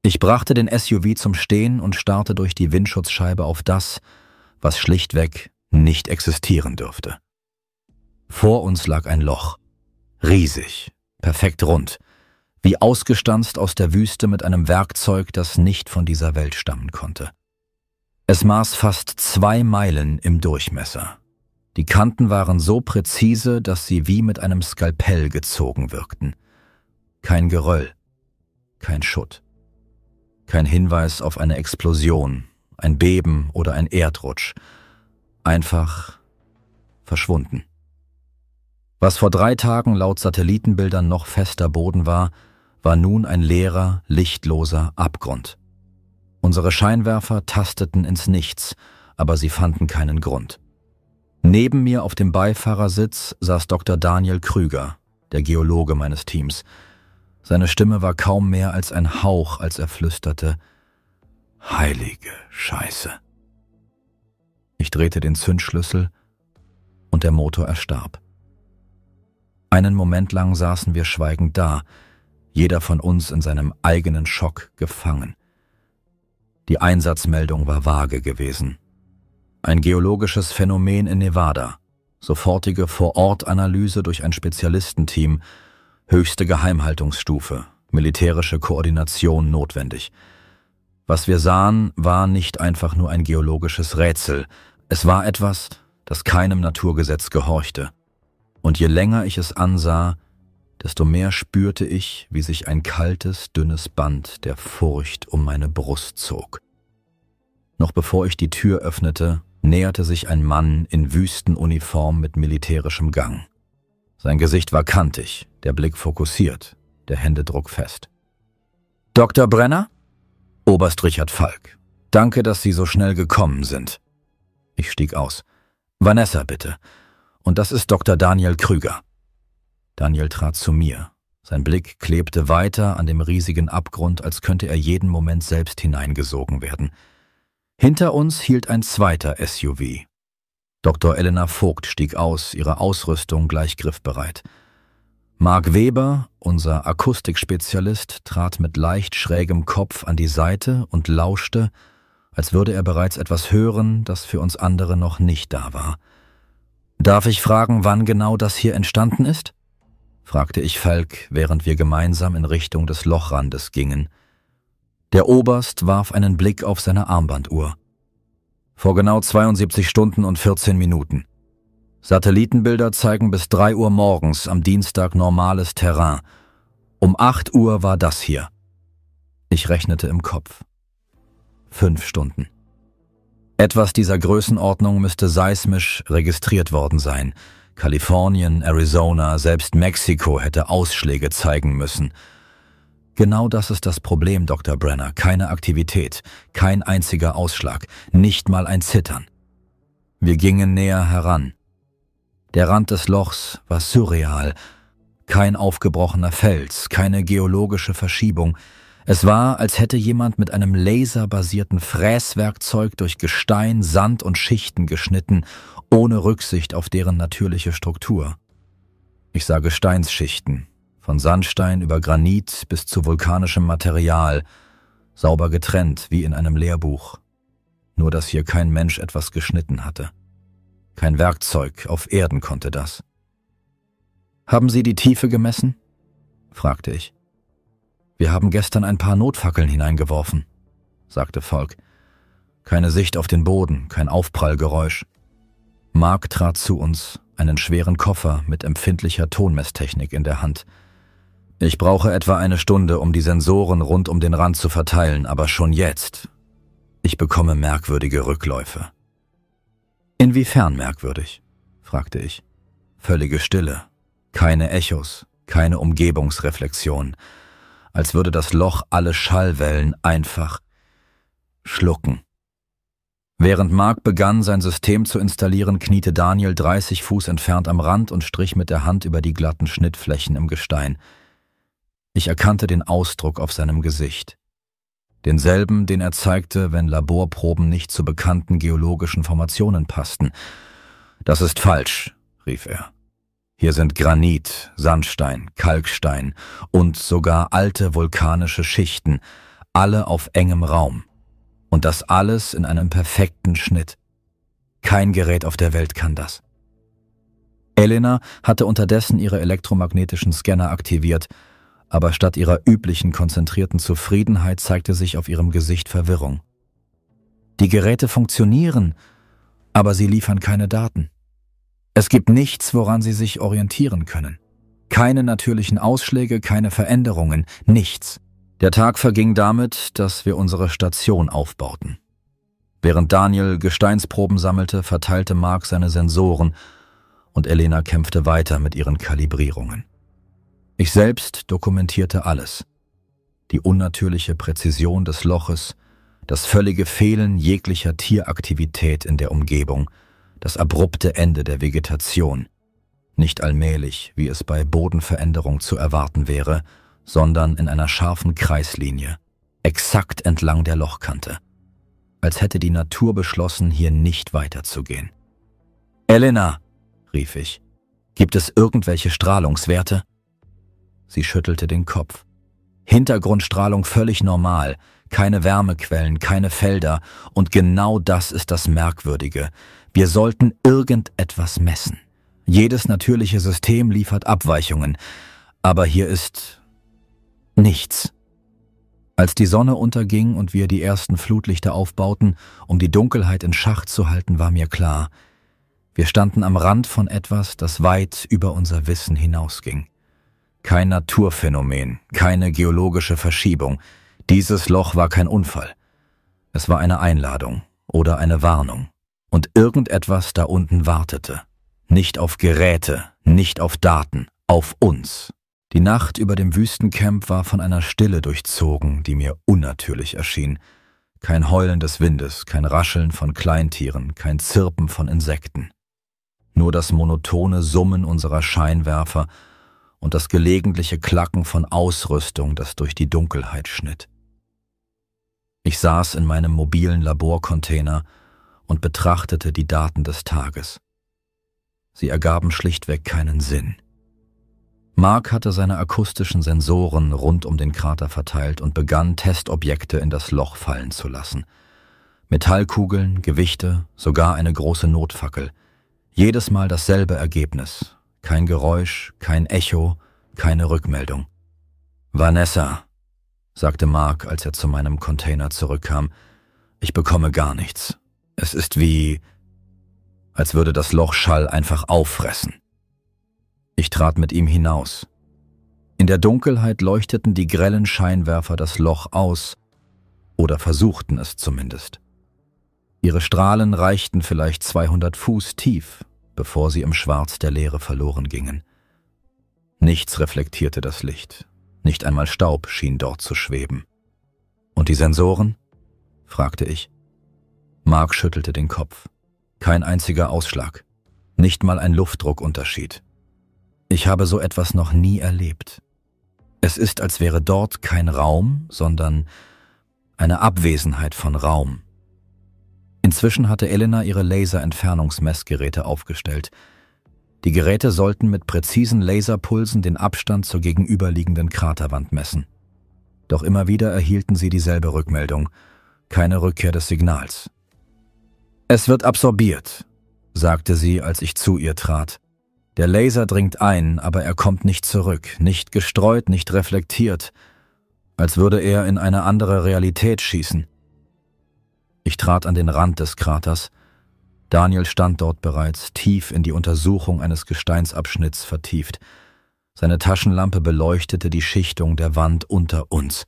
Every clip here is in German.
Ich brachte den SUV zum Stehen und starrte durch die Windschutzscheibe auf das, was schlichtweg nicht existieren dürfte. Vor uns lag ein Loch. Riesig, perfekt rund, wie ausgestanzt aus der Wüste mit einem Werkzeug, das nicht von dieser Welt stammen konnte. Es maß fast 2 Meilen im Durchmesser. Die Kanten waren so präzise, dass sie wie mit einem Skalpell gezogen wirkten. Kein Geröll, kein Schutt. Kein Hinweis auf eine Explosion, ein Beben oder ein Erdrutsch. Einfach verschwunden. Was vor 3 Tagen laut Satellitenbildern noch fester Boden war nun ein leerer, lichtloser Abgrund. Unsere Scheinwerfer tasteten ins Nichts, aber sie fanden keinen Grund. Neben mir auf dem Beifahrersitz saß Dr. Daniel Krüger, der Geologe meines Teams. Seine Stimme war kaum mehr als ein Hauch, als er flüsterte: »Heilige Scheiße!« Ich drehte den Zündschlüssel und der Motor erstarb. Einen Moment lang saßen wir schweigend da, jeder von uns in seinem eigenen Schock gefangen. Die Einsatzmeldung war vage gewesen. Ein geologisches Phänomen in Nevada, sofortige Vor-Ort-Analyse durch ein Spezialistenteam, höchste Geheimhaltungsstufe, militärische Koordination notwendig. Was wir sahen, war nicht einfach nur ein geologisches Rätsel, es war etwas, das keinem Naturgesetz gehorchte. Und je länger ich es ansah, desto mehr spürte ich, wie sich ein kaltes, dünnes Band der Furcht um meine Brust zog. Noch bevor ich die Tür öffnete, näherte sich ein Mann in Wüstenuniform mit militärischem Gang. Sein Gesicht war kantig, der Blick fokussiert, der Händedruck fest. »Dr. Brenner?« »Oberst Richard Falk. Danke, dass Sie so schnell gekommen sind.« Ich stieg aus. »Vanessa, bitte. Und das ist Dr. Daniel Krüger.« Daniel trat zu mir. Sein Blick klebte weiter an dem riesigen Abgrund, als könnte er jeden Moment selbst hineingesogen werden. Hinter uns hielt ein zweiter SUV. Dr. Elena Vogt stieg aus, ihre Ausrüstung gleich griffbereit. Mark Weber, unser Akustikspezialist, trat mit leicht schrägem Kopf an die Seite und lauschte, als würde er bereits etwas hören, das für uns andere noch nicht da war. »Darf ich fragen, wann genau das hier entstanden ist?« fragte ich Falk, während wir gemeinsam in Richtung des Lochrandes gingen. Der Oberst warf einen Blick auf seine Armbanduhr. »Vor genau 72 Stunden und 14 Minuten. Satellitenbilder zeigen bis 3 Uhr morgens am Dienstag normales Terrain. Um 8 Uhr war das hier.« Ich rechnete im Kopf. 5 Stunden. Etwas dieser Größenordnung müsste seismisch registriert worden sein. Kalifornien, Arizona, selbst Mexiko hätte Ausschläge zeigen müssen. Genau das ist das Problem, Dr. Brenner. Keine Aktivität, kein einziger Ausschlag, nicht mal ein Zittern. Wir gingen näher heran. Der Rand des Lochs war surreal. Kein aufgebrochener Fels, keine geologische Verschiebung. Es war, als hätte jemand mit einem laserbasierten Fräswerkzeug durch Gestein, Sand und Schichten geschnitten, ohne Rücksicht auf deren natürliche Struktur. Ich sah Gesteinsschichten, von Sandstein über Granit bis zu vulkanischem Material, sauber getrennt wie in einem Lehrbuch. Nur dass hier kein Mensch etwas geschnitten hatte. Kein Werkzeug auf Erden konnte das. »Haben Sie die Tiefe gemessen?« fragte ich. »Wir haben gestern ein paar Notfackeln hineingeworfen«, sagte Falk. Keine Sicht auf den Boden, kein Aufprallgeräusch. Mark trat zu uns, einen schweren Koffer mit empfindlicher Tonmesstechnik in der Hand. »Ich brauche etwa 1 Stunde, um die Sensoren rund um den Rand zu verteilen, aber schon jetzt. Ich bekomme merkwürdige Rückläufe.« »Inwiefern merkwürdig?« fragte ich. Völlige Stille, keine Echos, keine Umgebungsreflexion, als würde das Loch alle Schallwellen einfach schlucken. Während Mark begann, sein System zu installieren, kniete Daniel 30 Fuß entfernt am Rand und strich mit der Hand über die glatten Schnittflächen im Gestein. Ich erkannte den Ausdruck auf seinem Gesicht. Denselben, den er zeigte, wenn Laborproben nicht zu bekannten geologischen Formationen passten. »Das ist falsch«, rief er. »Hier sind Granit, Sandstein, Kalkstein und sogar alte vulkanische Schichten. alle auf engem Raum. Und das alles in einem perfekten Schnitt. Kein Gerät auf der Welt kann das. Elena hatte unterdessen ihre elektromagnetischen Scanner aktiviert, aber statt ihrer üblichen konzentrierten Zufriedenheit zeigte sich auf ihrem Gesicht Verwirrung. Die Geräte funktionieren, aber sie liefern keine Daten. Es gibt nichts, woran sie sich orientieren können. Keine natürlichen Ausschläge, keine Veränderungen, nichts. Der Tag verging damit, dass wir unsere Station aufbauten. Während Daniel Gesteinsproben sammelte, verteilte Mark seine Sensoren und Elena kämpfte weiter mit ihren Kalibrierungen. Ich selbst dokumentierte alles. Die unnatürliche Präzision des Loches, das völlige Fehlen jeglicher Tieraktivität in der Umgebung, das abrupte Ende der Vegetation. Nicht allmählich, wie es bei Bodenveränderung zu erwarten wäre, sondern in einer scharfen Kreislinie, exakt entlang der Lochkante. Als hätte die Natur beschlossen, hier nicht weiterzugehen. »Elena«, rief ich, »gibt es irgendwelche Strahlungswerte?« Sie schüttelte den Kopf. Hintergrundstrahlung völlig normal, keine Wärmequellen, keine Felder, und genau das ist das Merkwürdige. Wir sollten irgendetwas messen. Jedes natürliche System liefert Abweichungen, aber hier ist nichts. Als die Sonne unterging und wir die ersten Flutlichter aufbauten, um die Dunkelheit in Schach zu halten, war mir klar, wir standen am Rand von etwas, das weit über unser Wissen hinausging. Kein Naturphänomen, keine geologische Verschiebung. Dieses Loch war kein Unfall. Es war eine Einladung oder eine Warnung. Und irgendetwas da unten wartete. Nicht auf Geräte, nicht auf Daten, auf uns. Die Nacht über dem Wüstencamp war von einer Stille durchzogen, die mir unnatürlich erschien. Kein Heulen des Windes, kein Rascheln von Kleintieren, kein Zirpen von Insekten. Nur das monotone Summen unserer Scheinwerfer und das gelegentliche Klacken von Ausrüstung, das durch die Dunkelheit schnitt. Ich saß in meinem mobilen Laborcontainer und betrachtete die Daten des Tages. Sie ergaben schlichtweg keinen Sinn. Mark hatte seine akustischen Sensoren rund um den Krater verteilt und begann, Testobjekte in das Loch fallen zu lassen. Metallkugeln, Gewichte, sogar eine große Notfackel. Jedes Mal dasselbe Ergebnis. Kein Geräusch, kein Echo, keine Rückmeldung. »Vanessa«, sagte Mark, als er zu meinem Container zurückkam, »ich bekomme gar nichts. Es ist wie, als würde das Loch Schall einfach auffressen.« Ich trat mit ihm hinaus. In der Dunkelheit leuchteten die grellen Scheinwerfer das Loch aus, oder versuchten es zumindest. Ihre Strahlen reichten vielleicht 200 Fuß tief, bevor sie im Schwarz der Leere verloren gingen. Nichts reflektierte das Licht, nicht einmal Staub schien dort zu schweben. »Und die Sensoren?« fragte ich. Mark schüttelte den Kopf. Kein einziger Ausschlag, nicht mal ein Luftdruckunterschied. Ich habe so etwas noch nie erlebt. Es ist, als wäre dort kein Raum, sondern eine Abwesenheit von Raum. Inzwischen hatte Elena ihre Laserentfernungsmessgeräte aufgestellt. Die Geräte sollten mit präzisen Laserpulsen den Abstand zur gegenüberliegenden Kraterwand messen. Doch immer wieder erhielten sie dieselbe Rückmeldung, keine Rückkehr des Signals. »Es wird absorbiert«, sagte sie, als ich zu ihr trat. »Der Laser dringt ein, aber er kommt nicht zurück, nicht gestreut, nicht reflektiert, als würde er in eine andere Realität schießen.« Ich trat an den Rand des Kraters. Daniel stand dort bereits, tief in die Untersuchung eines Gesteinsabschnitts vertieft. Seine Taschenlampe beleuchtete die Schichtung der Wand unter uns.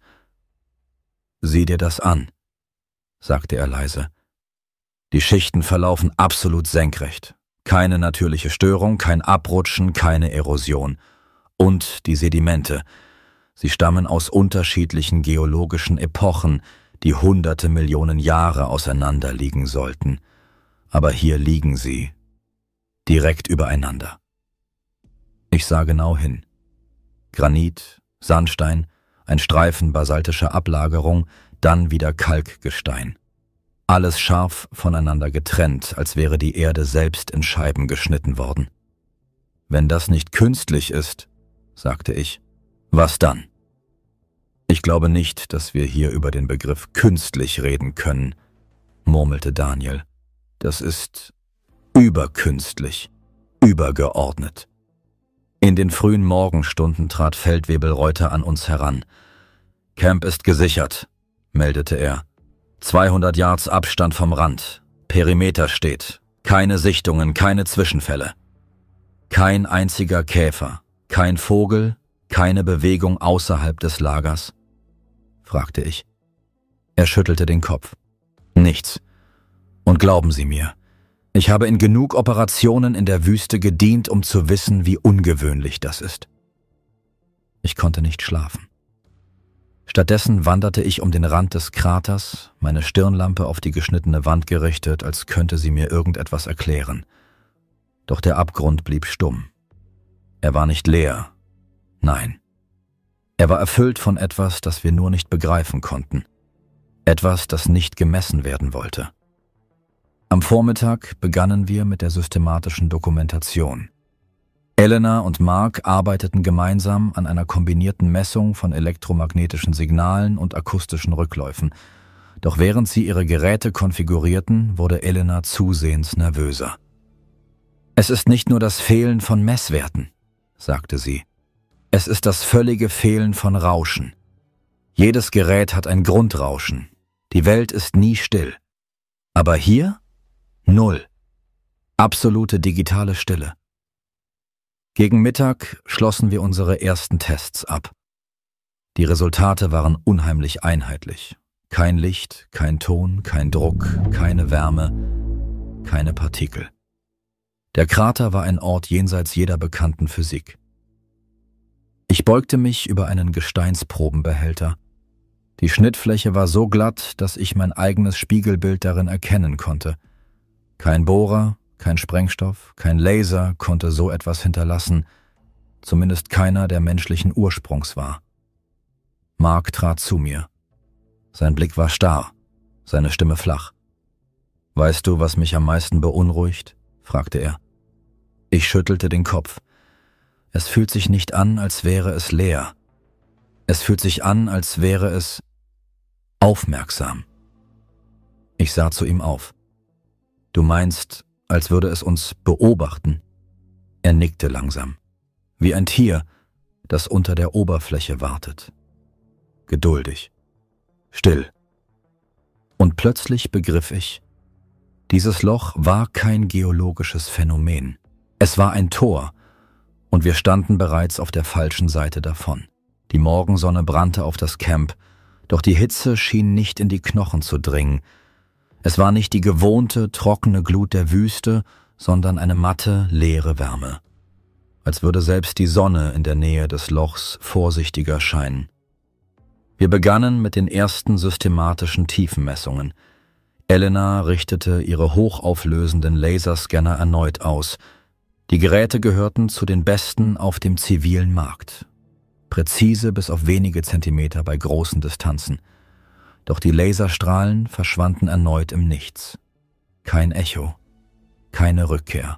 »Sieh dir das an«, sagte er leise. »Die Schichten verlaufen absolut senkrecht. Keine natürliche Störung, kein Abrutschen, keine Erosion. Und die Sedimente. Sie stammen aus unterschiedlichen geologischen Epochen, die hunderte Millionen Jahre auseinander liegen sollten. Aber hier liegen sie, direkt übereinander.« Ich sah genau hin. Granit, Sandstein, ein Streifen basaltischer Ablagerung, dann wieder Kalkgestein. Alles scharf voneinander getrennt, als wäre die Erde selbst in Scheiben geschnitten worden. »Wenn das nicht künstlich ist«, sagte ich, »was dann?« Ich glaube nicht, dass wir hier über den Begriff künstlich reden können, murmelte Daniel. Das ist überkünstlich, übergeordnet. In den frühen Morgenstunden trat Feldwebel Reuter an uns heran. »Camp ist gesichert«, meldete er. »200 Yards Abstand vom Rand. Perimeter steht. Keine Sichtungen, keine Zwischenfälle. Kein einziger Käfer, kein Vogel, keine Bewegung außerhalb des Lagers?« fragte ich. Er schüttelte den Kopf. »Nichts. Und glauben Sie mir, ich habe in genug Operationen in der Wüste gedient, um zu wissen, wie ungewöhnlich das ist.« Ich konnte nicht schlafen. Stattdessen wanderte ich um den Rand des Kraters, meine Stirnlampe auf die geschnittene Wand gerichtet, als könnte sie mir irgendetwas erklären. Doch der Abgrund blieb stumm. Er war nicht leer. Nein. Er war erfüllt von etwas, das wir nur nicht begreifen konnten. Etwas, das nicht gemessen werden wollte. Am Vormittag begannen wir mit der systematischen Dokumentation. Elena und Mark arbeiteten gemeinsam an einer kombinierten Messung von elektromagnetischen Signalen und akustischen Rückläufen. Doch während sie ihre Geräte konfigurierten, wurde Elena zusehends nervöser. »Es ist nicht nur das Fehlen von Messwerten«, sagte sie. »Es ist das völlige Fehlen von Rauschen. Jedes Gerät hat ein Grundrauschen. Die Welt ist nie still. Aber hier? Null. Absolute digitale Stille.« Gegen Mittag schlossen wir unsere ersten Tests ab. Die Resultate waren unheimlich einheitlich. Kein Licht, kein Ton, kein Druck, keine Wärme, keine Partikel. Der Krater war ein Ort jenseits jeder bekannten Physik. Ich beugte mich über einen Gesteinsprobenbehälter. Die Schnittfläche war so glatt, dass ich mein eigenes Spiegelbild darin erkennen konnte. Kein Bohrer, kein Sprengstoff, kein Laser konnte so etwas hinterlassen, zumindest keiner, der menschlichen Ursprungs war. Mark trat zu mir. Sein Blick war starr, seine Stimme flach. »Weißt du, was mich am meisten beunruhigt?« fragte er. Ich schüttelte den Kopf. Es fühlt sich nicht an, als wäre es leer. Es fühlt sich an, als wäre es aufmerksam. Ich sah zu ihm auf. »Du meinst, als würde es uns beobachten?« Er nickte langsam, wie ein Tier, das unter der Oberfläche wartet. Geduldig, still. Und plötzlich begriff ich, dieses Loch war kein geologisches Phänomen. Es war ein Tor, und wir standen bereits auf der falschen Seite davon. Die Morgensonne brannte auf das Camp, doch die Hitze schien nicht in die Knochen zu dringen. Es war nicht die gewohnte, trockene Glut der Wüste, sondern eine matte, leere Wärme. Als würde selbst die Sonne in der Nähe des Lochs vorsichtiger scheinen. Wir begannen mit den ersten systematischen Tiefenmessungen. Elena richtete ihre hochauflösenden Laserscanner erneut aus. Die Geräte gehörten zu den besten auf dem zivilen Markt. Präzise bis auf wenige Zentimeter bei großen Distanzen. Doch die Laserstrahlen verschwanden erneut im Nichts. Kein Echo, keine Rückkehr.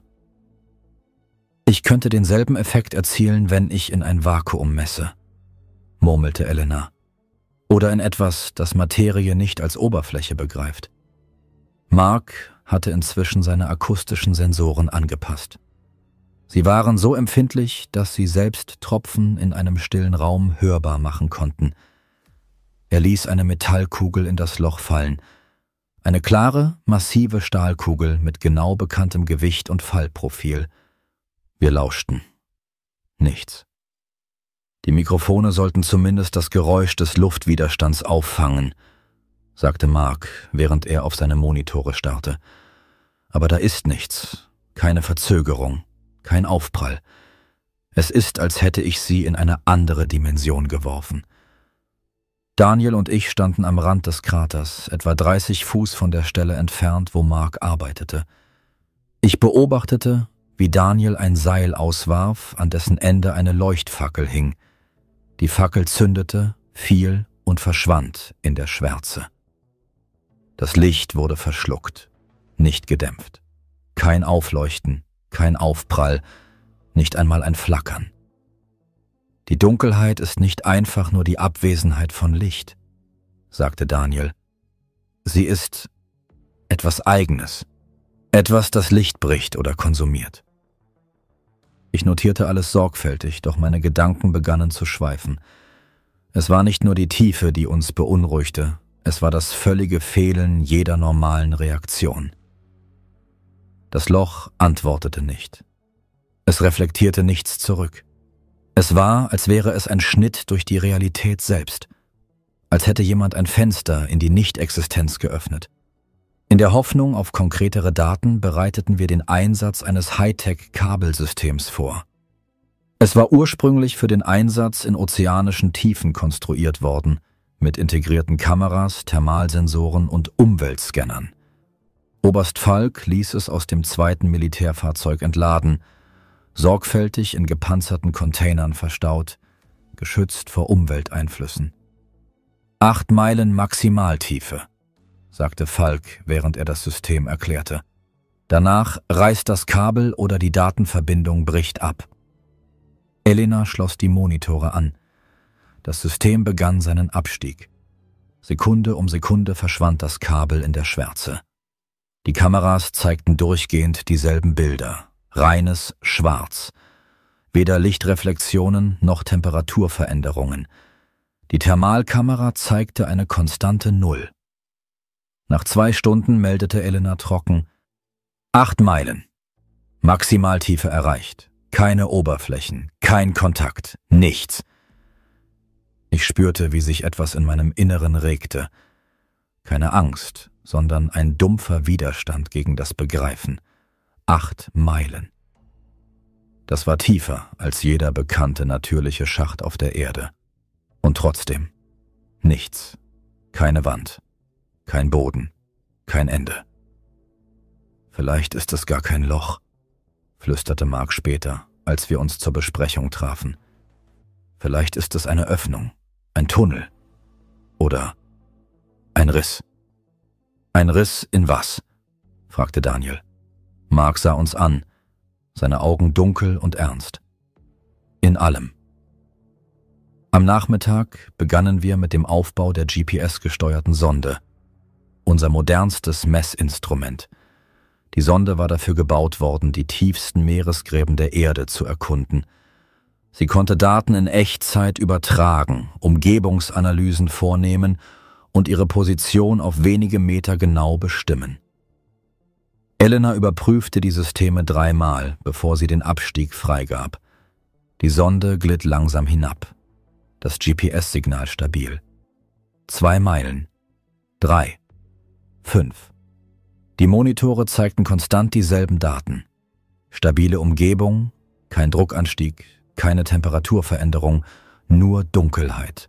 »Ich könnte denselben Effekt erzielen, wenn ich in ein Vakuum messe«, murmelte Elena. »Oder in etwas, das Materie nicht als Oberfläche begreift.« Mark hatte inzwischen seine akustischen Sensoren angepasst. Sie waren so empfindlich, dass sie selbst Tropfen in einem stillen Raum hörbar machen konnten. Er ließ eine Metallkugel in das Loch fallen. Eine klare, massive Stahlkugel mit genau bekanntem Gewicht und Fallprofil. Wir lauschten. Nichts. Die Mikrofone sollten zumindest das Geräusch des Luftwiderstands auffangen, sagte Mark, während er auf seine Monitore starrte. Aber da ist nichts, keine Verzögerung, kein Aufprall. Es ist, als hätte ich sie in eine andere Dimension geworfen. Daniel und ich standen am Rand des Kraters, etwa 30 Fuß von der Stelle entfernt, wo Mark arbeitete. Ich beobachtete, wie Daniel ein Seil auswarf, an dessen Ende eine Leuchtfackel hing. Die Fackel zündete, fiel und verschwand in der Schwärze. Das Licht wurde verschluckt, nicht gedämpft. Kein Aufleuchten, kein Aufprall, nicht einmal ein Flackern. Die Dunkelheit ist nicht einfach nur die Abwesenheit von Licht, sagte Daniel. Sie ist etwas Eigenes, etwas, das Licht bricht oder konsumiert. Ich notierte alles sorgfältig, doch meine Gedanken begannen zu schweifen. Es war nicht nur die Tiefe, die uns beunruhigte, es war das völlige Fehlen jeder normalen Reaktion. Das Loch antwortete nicht. Es reflektierte nichts zurück. Es war, als wäre es ein Schnitt durch die Realität selbst, als hätte jemand ein Fenster in die Nichtexistenz geöffnet. In der Hoffnung auf konkretere Daten bereiteten wir den Einsatz eines Hightech-Kabelsystems vor. Es war ursprünglich für den Einsatz in ozeanischen Tiefen konstruiert worden, mit integrierten Kameras, Thermalsensoren und Umweltscannern. Oberst Falk ließ es aus dem 2. Militärfahrzeug entladen, sorgfältig in gepanzerten Containern verstaut, geschützt vor Umwelteinflüssen. 8 Meilen Maximaltiefe, sagte Falk, während er das System erklärte. Danach reißt das Kabel oder die Datenverbindung bricht ab. Elena schloss die Monitore an. Das System begann seinen Abstieg. Sekunde um Sekunde verschwand das Kabel in der Schwärze. Die Kameras zeigten durchgehend dieselben Bilder. Reines Schwarz. Weder Lichtreflexionen noch Temperaturveränderungen. Die Thermalkamera zeigte eine konstante 0. Nach 2 Stunden meldete Elena trocken: 8 Meilen. Maximaltiefe erreicht. Keine Oberflächen, kein Kontakt, nichts. Ich spürte, wie sich etwas in meinem Inneren regte. Keine Angst, sondern ein dumpfer Widerstand gegen das Begreifen. 8 Meilen. Das war tiefer als jeder bekannte natürliche Schacht auf der Erde. Und trotzdem nichts. Keine Wand, kein Boden, kein Ende. Vielleicht ist es gar kein Loch, flüsterte Mark später, als wir uns zur Besprechung trafen. Vielleicht ist es eine Öffnung, ein Tunnel oder ein Riss. Ein Riss in was? Fragte Daniel. Mark sah uns an, seine Augen dunkel und ernst. In allem. Am Nachmittag begannen wir mit dem Aufbau der GPS-gesteuerten Sonde, unser modernstes Messinstrument. Die Sonde war dafür gebaut worden, die tiefsten Meeresgräben der Erde zu erkunden. Sie konnte Daten in Echtzeit übertragen, Umgebungsanalysen vornehmen und ihre Position auf wenige Meter genau bestimmen. Elena überprüfte die Systeme 3-mal, bevor sie den Abstieg freigab. Die Sonde glitt langsam hinab. Das GPS-Signal stabil. 2 Meilen. 3. 5. Die Monitore zeigten konstant dieselben Daten. Stabile Umgebung, kein Druckanstieg, keine Temperaturveränderung, nur Dunkelheit.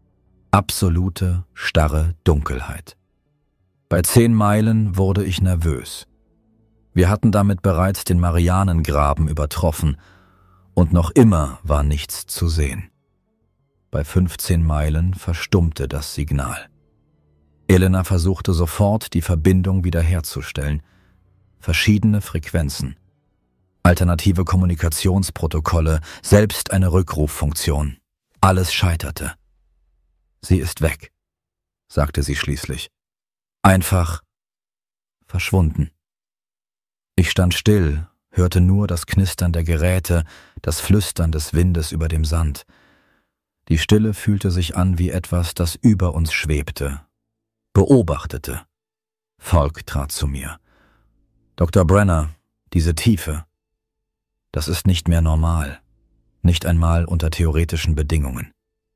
Absolute, starre Dunkelheit. Bei 10 Meilen wurde ich nervös. Wir hatten damit bereits den Marianengraben übertroffen und noch immer war nichts zu sehen. Bei 15 Meilen verstummte das Signal. Elena versuchte sofort, die Verbindung wiederherzustellen. Verschiedene Frequenzen, alternative Kommunikationsprotokolle, selbst eine Rückruffunktion. Alles scheiterte. Sie ist weg, sagte sie schließlich. Einfach verschwunden. Ich stand still, hörte nur das Knistern der Geräte, das Flüstern des Windes über dem Sand. Die Stille fühlte sich an wie etwas, das über uns schwebte, beobachtete. Falk trat zu mir. »Dr. Brenner, diese Tiefe, das ist nicht mehr normal, nicht einmal unter theoretischen Bedingungen.«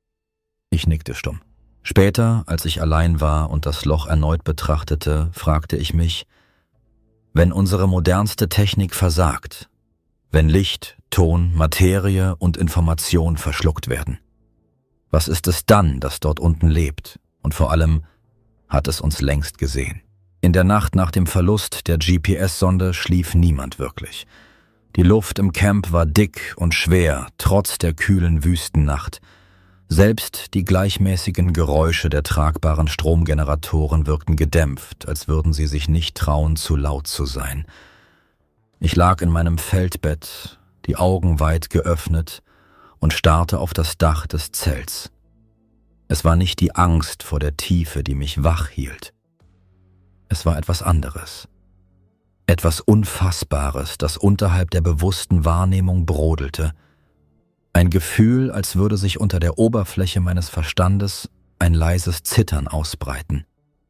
Ich nickte stumm. Später, als ich allein war und das Loch erneut betrachtete, fragte ich mich: Wenn unsere modernste Technik versagt, wenn Licht, Ton, Materie und Information verschluckt werden, was ist es dann, das dort unten lebt und vor allem hat es uns längst gesehen? In der Nacht nach dem Verlust der GPS-Sonde schlief niemand wirklich. Die Luft im Camp war dick und schwer, trotz der kühlen Wüstennacht. Selbst die gleichmäßigen Geräusche der tragbaren Stromgeneratoren wirkten gedämpft, als würden sie sich nicht trauen, zu laut zu sein. Ich lag in meinem Feldbett, die Augen weit geöffnet und starrte auf das Dach des Zelts. Es war nicht die Angst vor der Tiefe, die mich wach hielt. Es war etwas anderes. Etwas Unfassbares, das unterhalb der bewussten Wahrnehmung brodelte. Ein Gefühl, als würde sich unter der Oberfläche meines Verstandes ein leises Zittern ausbreiten.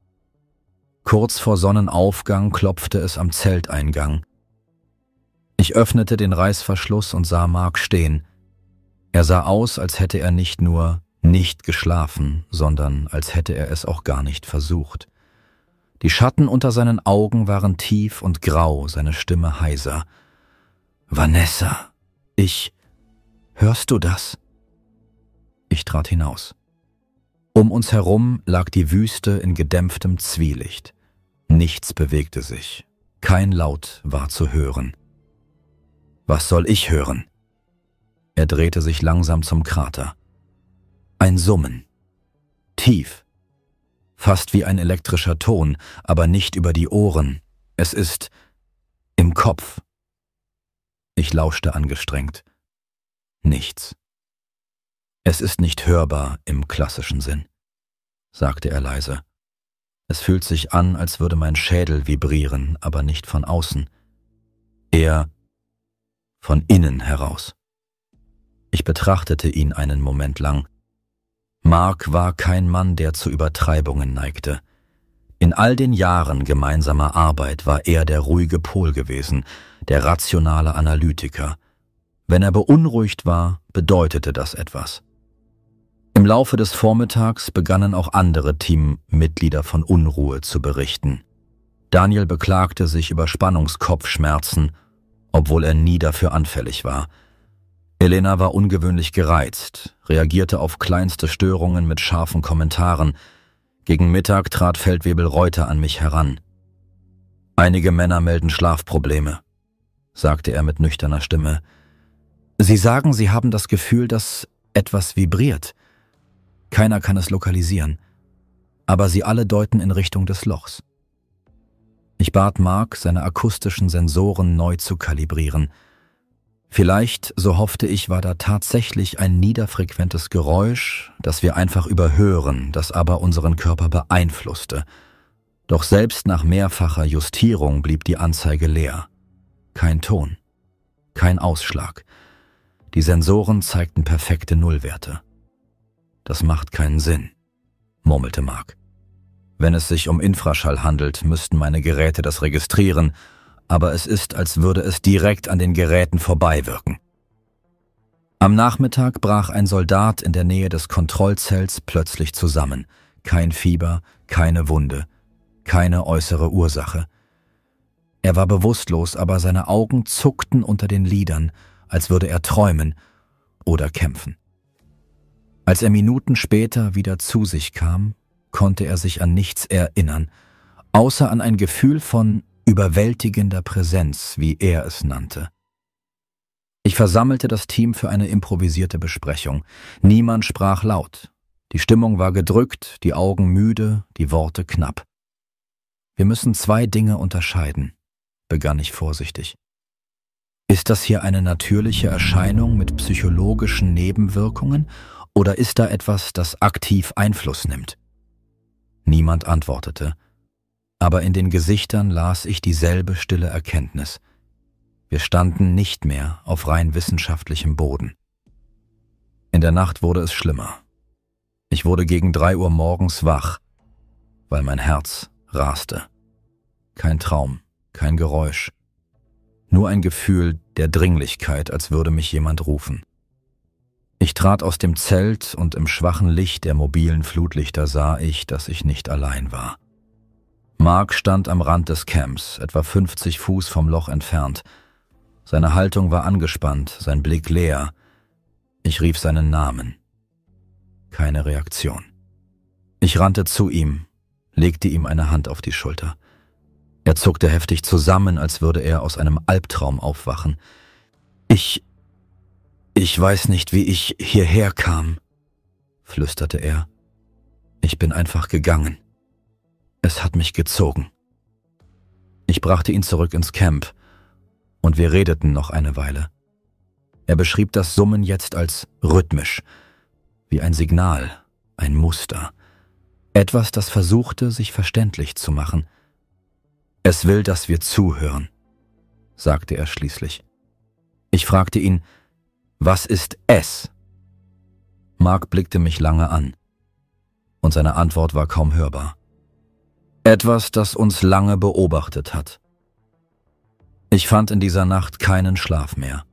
Kurz vor Sonnenaufgang klopfte es am Zelteingang. Ich öffnete den Reißverschluss und sah Mark stehen. Er sah aus, als hätte er nicht nur nicht geschlafen, sondern als hätte er es auch gar nicht versucht. Die Schatten unter seinen Augen waren tief und grau, seine Stimme heiser. »Vanessa, hörst du das?« Ich trat hinaus. Um uns herum lag die Wüste in gedämpftem Zwielicht. Nichts bewegte sich. Kein Laut war zu hören. »Was soll ich hören?« Er drehte sich langsam zum Krater. Ein Summen. Tief. Fast wie ein elektrischer Ton, aber nicht über die Ohren. Es ist im Kopf. Ich lauschte angestrengt. Nichts. »Es ist nicht hörbar im klassischen Sinn«, sagte er leise. »Es fühlt sich an, als würde mein Schädel vibrieren, aber nicht von außen. Eher von innen heraus.« Ich betrachtete ihn einen Moment lang. Mark war kein Mann, der zu Übertreibungen neigte. In all den Jahren gemeinsamer Arbeit war er der ruhige Pol gewesen, der rationale Analytiker. Wenn er beunruhigt war, bedeutete das etwas. Im Laufe des Vormittags begannen auch andere Teammitglieder von Unruhe zu berichten. Daniel beklagte sich über Spannungskopfschmerzen, obwohl er nie dafür anfällig war. Elena war ungewöhnlich gereizt, reagierte auf kleinste Störungen mit scharfen Kommentaren. Gegen Mittag trat Feldwebel Reuter an mich heran. »Einige Männer melden Schlafprobleme«, sagte er mit nüchterner Stimme. »Sie sagen, Sie haben das Gefühl, dass etwas vibriert. Keiner kann es lokalisieren, aber Sie alle deuten in Richtung des Lochs.« Ich bat Mark, seine akustischen Sensoren neu zu kalibrieren. Vielleicht, so hoffte ich, war da tatsächlich ein niederfrequentes Geräusch, das wir einfach überhören, das aber unseren Körper beeinflusste. Doch selbst nach mehrfacher Justierung blieb die Anzeige leer. Kein Ton, kein Ausschlag. Die Sensoren zeigten perfekte Nullwerte. »Das macht keinen Sinn«, murmelte Mark. »Wenn es sich um Infraschall handelt, müssten meine Geräte das registrieren, aber es ist, als würde es direkt an den Geräten vorbeiwirken.« Am Nachmittag brach ein Soldat in der Nähe des Kontrollzelts plötzlich zusammen. Kein Fieber, keine Wunde, keine äußere Ursache. Er war bewusstlos, aber seine Augen zuckten unter den Lidern, als würde er träumen oder kämpfen. Als er Minuten später wieder zu sich kam, konnte er sich an nichts erinnern, außer an ein Gefühl von überwältigender Präsenz, wie er es nannte. Ich versammelte das Team für eine improvisierte Besprechung. Niemand sprach laut. Die Stimmung war gedrückt, die Augen müde, die Worte knapp. »Wir müssen 2 Dinge unterscheiden«, begann ich vorsichtig. »Ist das hier eine natürliche Erscheinung mit psychologischen Nebenwirkungen oder ist da etwas, das aktiv Einfluss nimmt?« Niemand antwortete, aber in den Gesichtern las ich dieselbe stille Erkenntnis. Wir standen nicht mehr auf rein wissenschaftlichem Boden. In der Nacht wurde es schlimmer. Ich wurde gegen 3 Uhr morgens wach, weil mein Herz raste. Kein Traum, kein Geräusch, nur ein Gefühl der Dringlichkeit, als würde mich jemand rufen. Ich trat aus dem Zelt und im schwachen Licht der mobilen Flutlichter sah ich, dass ich nicht allein war. Mark stand am Rand des Camps, etwa 50 Fuß vom Loch entfernt. Seine Haltung war angespannt, sein Blick leer. Ich rief seinen Namen. Keine Reaktion. Ich rannte zu ihm, legte ihm eine Hand auf die Schulter. Er zuckte heftig zusammen, als würde er aus einem Albtraum aufwachen. Ich weiß nicht, wie ich hierher kam«, flüsterte er. »Ich bin einfach gegangen. Es hat mich gezogen.« Ich brachte ihn zurück ins Camp und wir redeten noch eine Weile. Er beschrieb das Summen jetzt als rhythmisch, wie ein Signal, ein Muster. Etwas, das versuchte, sich verständlich zu machen. »Es will, dass wir zuhören«, sagte er schließlich. Ich fragte ihn, »Was ist es?« Mark blickte mich lange an, und seine Antwort war kaum hörbar. »Etwas, das uns lange beobachtet hat.« Ich fand in dieser Nacht keinen Schlaf mehr.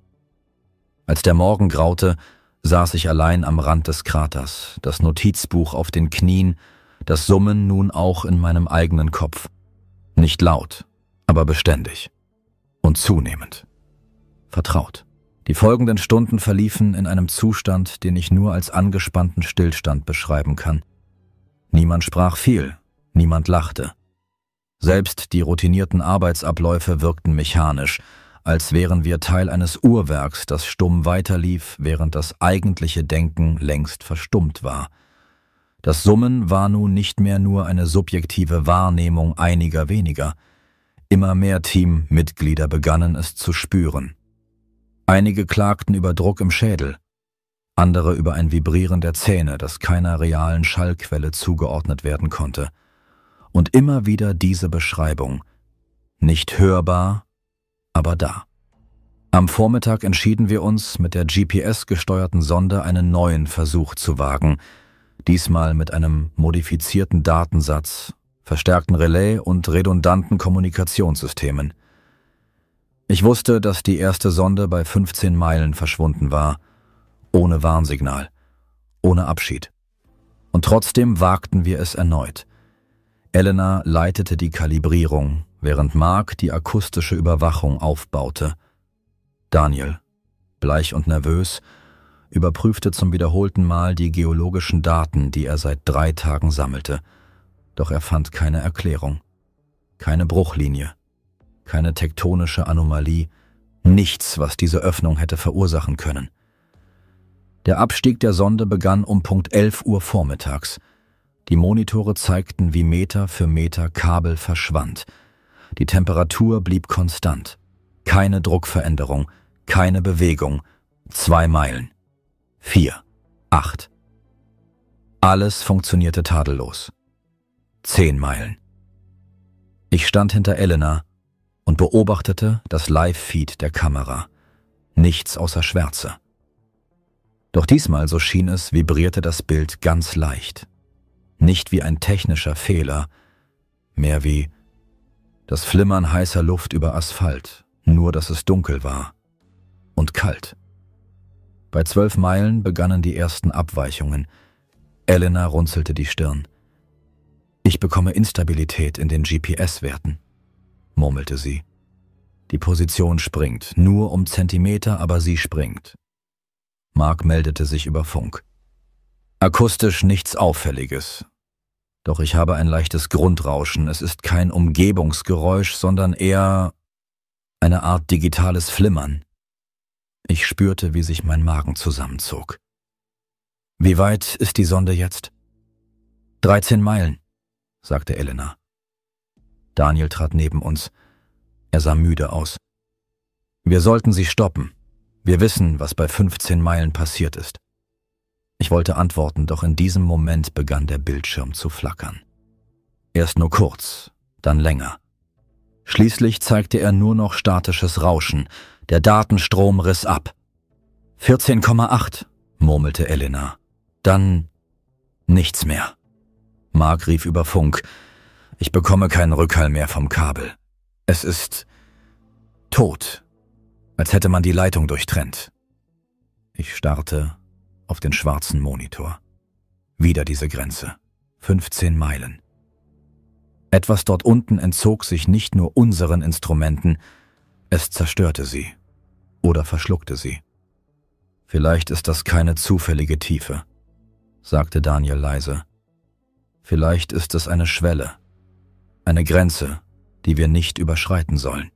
Als der Morgen graute, saß ich allein am Rand des Kraters, das Notizbuch auf den Knien, das Summen nun auch in meinem eigenen Kopf. Nicht laut, aber beständig. Und zunehmend. Vertraut. Die folgenden Stunden verliefen in einem Zustand, den ich nur als angespannten Stillstand beschreiben kann. Niemand sprach viel, niemand lachte. Selbst die routinierten Arbeitsabläufe wirkten mechanisch, als wären wir Teil eines Uhrwerks, das stumm weiterlief, während das eigentliche Denken längst verstummt war. Das Summen war nun nicht mehr nur eine subjektive Wahrnehmung einiger weniger. Immer mehr Teammitglieder begannen es zu spüren. Einige klagten über Druck im Schädel, andere über ein Vibrieren der Zähne, das keiner realen Schallquelle zugeordnet werden konnte. Und immer wieder diese Beschreibung: nicht hörbar, aber da. Am Vormittag entschieden wir uns, mit der GPS-gesteuerten Sonde einen neuen Versuch zu wagen, diesmal mit einem modifizierten Datensatz, verstärkten Relais und redundanten Kommunikationssystemen. Ich wusste, dass die erste Sonde bei 15 Meilen verschwunden war, ohne Warnsignal, ohne Abschied. Und trotzdem wagten wir es erneut. Elena leitete die Kalibrierung, während Mark die akustische Überwachung aufbaute. Daniel, bleich und nervös, überprüfte zum wiederholten Mal die geologischen Daten, die er seit 3 Tagen sammelte. Doch er fand keine Erklärung, keine Bruchlinie, keine tektonische Anomalie, nichts, was diese Öffnung hätte verursachen können. Der Abstieg der Sonde begann um Punkt 11 Uhr vormittags. Die Monitore zeigten, wie Meter für Meter Kabel verschwand. Die Temperatur blieb konstant. Keine Druckveränderung, keine Bewegung. 2 Meilen. 4, 8. Alles funktionierte tadellos. 10 Meilen. Ich stand hinter Elena und beobachtete das Live-Feed der Kamera. Nichts außer Schwärze. Doch diesmal, so schien es, vibrierte das Bild ganz leicht. Nicht wie ein technischer Fehler, mehr wie das Flimmern heißer Luft über Asphalt, nur dass es dunkel war und kalt. Bei 12 Meilen begannen die ersten Abweichungen. Elena runzelte die Stirn. »Ich bekomme Instabilität in den GPS-Werten«, murmelte sie. »Die Position springt, nur um Zentimeter, aber sie springt.« Mark meldete sich über Funk. »Akustisch nichts Auffälliges. Doch ich habe ein leichtes Grundrauschen. Es ist kein Umgebungsgeräusch, sondern eher eine Art digitales Flimmern.« Ich spürte, wie sich mein Magen zusammenzog. »Wie weit ist die Sonde jetzt?« »13 Meilen«, sagte Elena. Daniel trat neben uns. Er sah müde aus. »Wir sollten sie stoppen. Wir wissen, was bei 15 Meilen passiert ist.« Ich wollte antworten, doch in diesem Moment begann der Bildschirm zu flackern. Erst nur kurz, dann länger. Schließlich zeigte er nur noch statisches Rauschen. Der Datenstrom riss ab. 14,8, murmelte Elena. Dann nichts mehr. Mark rief über Funk. Ich bekomme keinen Rückhall mehr vom Kabel. Es ist tot, als hätte man die Leitung durchtrennt. Ich starrte auf den schwarzen Monitor. Wieder diese Grenze. 15 Meilen. Etwas dort unten entzog sich nicht nur unseren Instrumenten, es zerstörte sie oder verschluckte sie. »Vielleicht ist das keine zufällige Tiefe«, sagte Daniel leise. »Vielleicht ist es eine Schwelle, eine Grenze, die wir nicht überschreiten sollen.«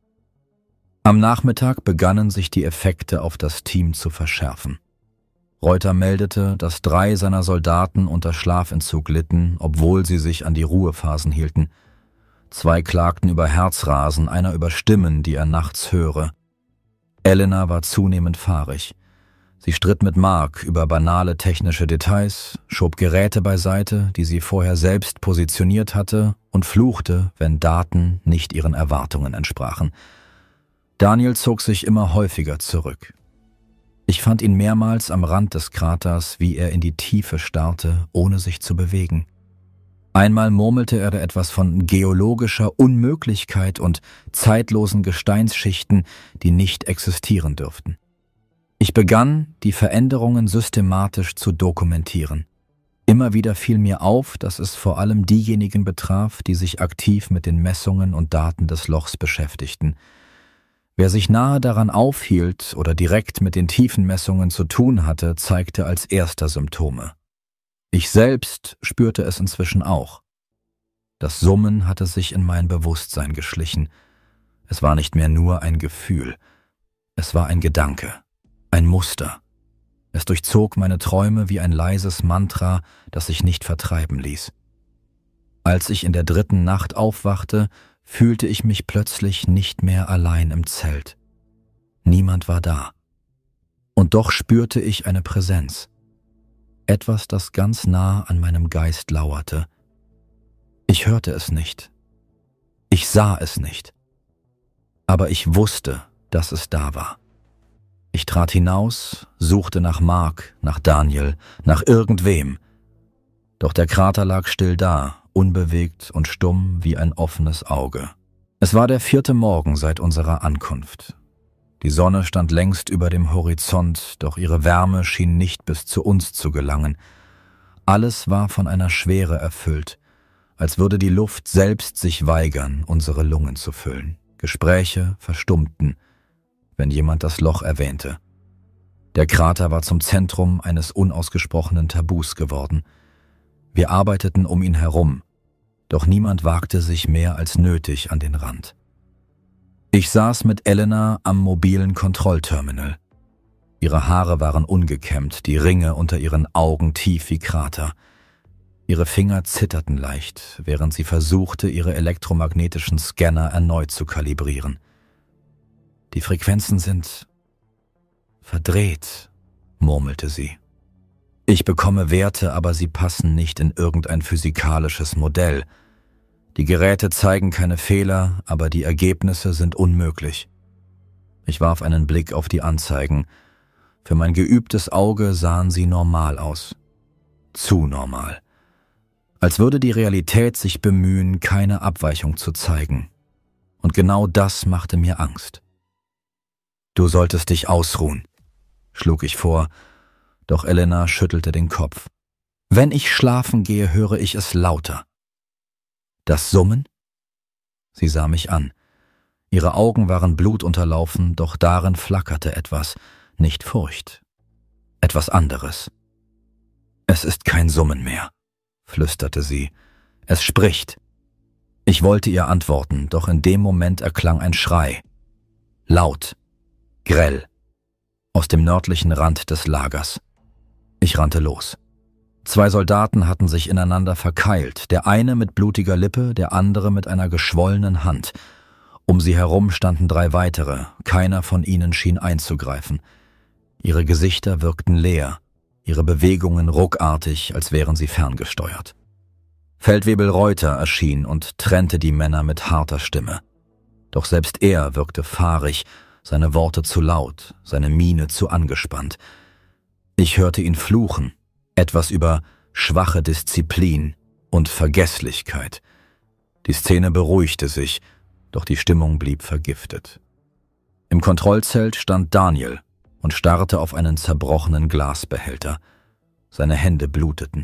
Am Nachmittag begannen sich die Effekte auf das Team zu verschärfen. Reuter meldete, dass 3 seiner Soldaten unter Schlafentzug litten, obwohl sie sich an die Ruhephasen hielten. 2 klagten über Herzrasen, einer über Stimmen, die er nachts höre. Elena war zunehmend fahrig. Sie stritt mit Mark über banale technische Details, schob Geräte beiseite, die sie vorher selbst positioniert hatte, und fluchte, wenn Daten nicht ihren Erwartungen entsprachen. Daniel zog sich immer häufiger zurück. Ich fand ihn mehrmals am Rand des Kraters, wie er in die Tiefe starrte, ohne sich zu bewegen. Einmal murmelte er da etwas von geologischer Unmöglichkeit und zeitlosen Gesteinsschichten, die nicht existieren dürften. Ich begann, die Veränderungen systematisch zu dokumentieren. Immer wieder fiel mir auf, dass es vor allem diejenigen betraf, die sich aktiv mit den Messungen und Daten des Lochs beschäftigten. Wer sich nahe daran aufhielt oder direkt mit den Tiefenmessungen zu tun hatte, zeigte als erster Symptome. Ich selbst spürte es inzwischen auch. Das Summen hatte sich in mein Bewusstsein geschlichen. Es war nicht mehr nur ein Gefühl, es war ein Gedanke, ein Muster. Es durchzog meine Träume wie ein leises Mantra, das sich nicht vertreiben ließ. Als ich in der 3. Nacht aufwachte, fühlte ich mich plötzlich nicht mehr allein im Zelt. Niemand war da. Und doch spürte ich eine Präsenz. Etwas, das ganz nah an meinem Geist lauerte. Ich hörte es nicht. Ich sah es nicht. Aber ich wusste, dass es da war. Ich trat hinaus, suchte nach Mark, nach Daniel, nach irgendwem. Doch der Krater lag still da, unbewegt und stumm wie ein offenes Auge. Es war der 4. Morgen seit unserer Ankunft. Die Sonne stand längst über dem Horizont, doch ihre Wärme schien nicht bis zu uns zu gelangen. Alles war von einer Schwere erfüllt, als würde die Luft selbst sich weigern, unsere Lungen zu füllen. Gespräche verstummten, wenn jemand das Loch erwähnte. Der Krater war zum Zentrum eines unausgesprochenen Tabus geworden. Wir arbeiteten um ihn herum, doch niemand wagte sich mehr als nötig an den Rand. Ich saß mit Elena am mobilen Kontrollterminal. Ihre Haare waren ungekämmt, die Ringe unter ihren Augen tief wie Krater. Ihre Finger zitterten leicht, während sie versuchte, ihre elektromagnetischen Scanner erneut zu kalibrieren. Die Frequenzen sind verdreht, murmelte sie. Ich bekomme Werte, aber sie passen nicht in irgendein physikalisches Modell. Die Geräte zeigen keine Fehler, aber die Ergebnisse sind unmöglich. Ich warf einen Blick auf die Anzeigen. Für mein geübtes Auge sahen sie normal aus. Zu normal. Als würde die Realität sich bemühen, keine Abweichung zu zeigen. Und genau das machte mir Angst. »Du solltest dich ausruhen«, schlug ich vor, doch Elena schüttelte den Kopf. »Wenn ich schlafen gehe, höre ich es lauter.« »Das Summen?« Sie sah mich an. Ihre Augen waren blutunterlaufen, doch darin flackerte etwas, nicht Furcht. Etwas anderes. »Es ist kein Summen mehr«, flüsterte sie. »Es spricht.« Ich wollte ihr antworten, doch in dem Moment erklang ein Schrei. Laut, grell, aus dem nördlichen Rand des Lagers. Ich rannte los. 2 Soldaten hatten sich ineinander verkeilt, der eine mit blutiger Lippe, der andere mit einer geschwollenen Hand. Um sie herum standen 3 weitere, keiner von ihnen schien einzugreifen. Ihre Gesichter wirkten leer, ihre Bewegungen ruckartig, als wären sie ferngesteuert. Feldwebel Reuter erschien und trennte die Männer mit harter Stimme. Doch selbst er wirkte fahrig, seine Worte zu laut, seine Miene zu angespannt. Ich hörte ihn fluchen, etwas über schwache Disziplin und Vergesslichkeit. Die Szene beruhigte sich, doch die Stimmung blieb vergiftet. Im Kontrollzelt stand Daniel und starrte auf einen zerbrochenen Glasbehälter. Seine Hände bluteten.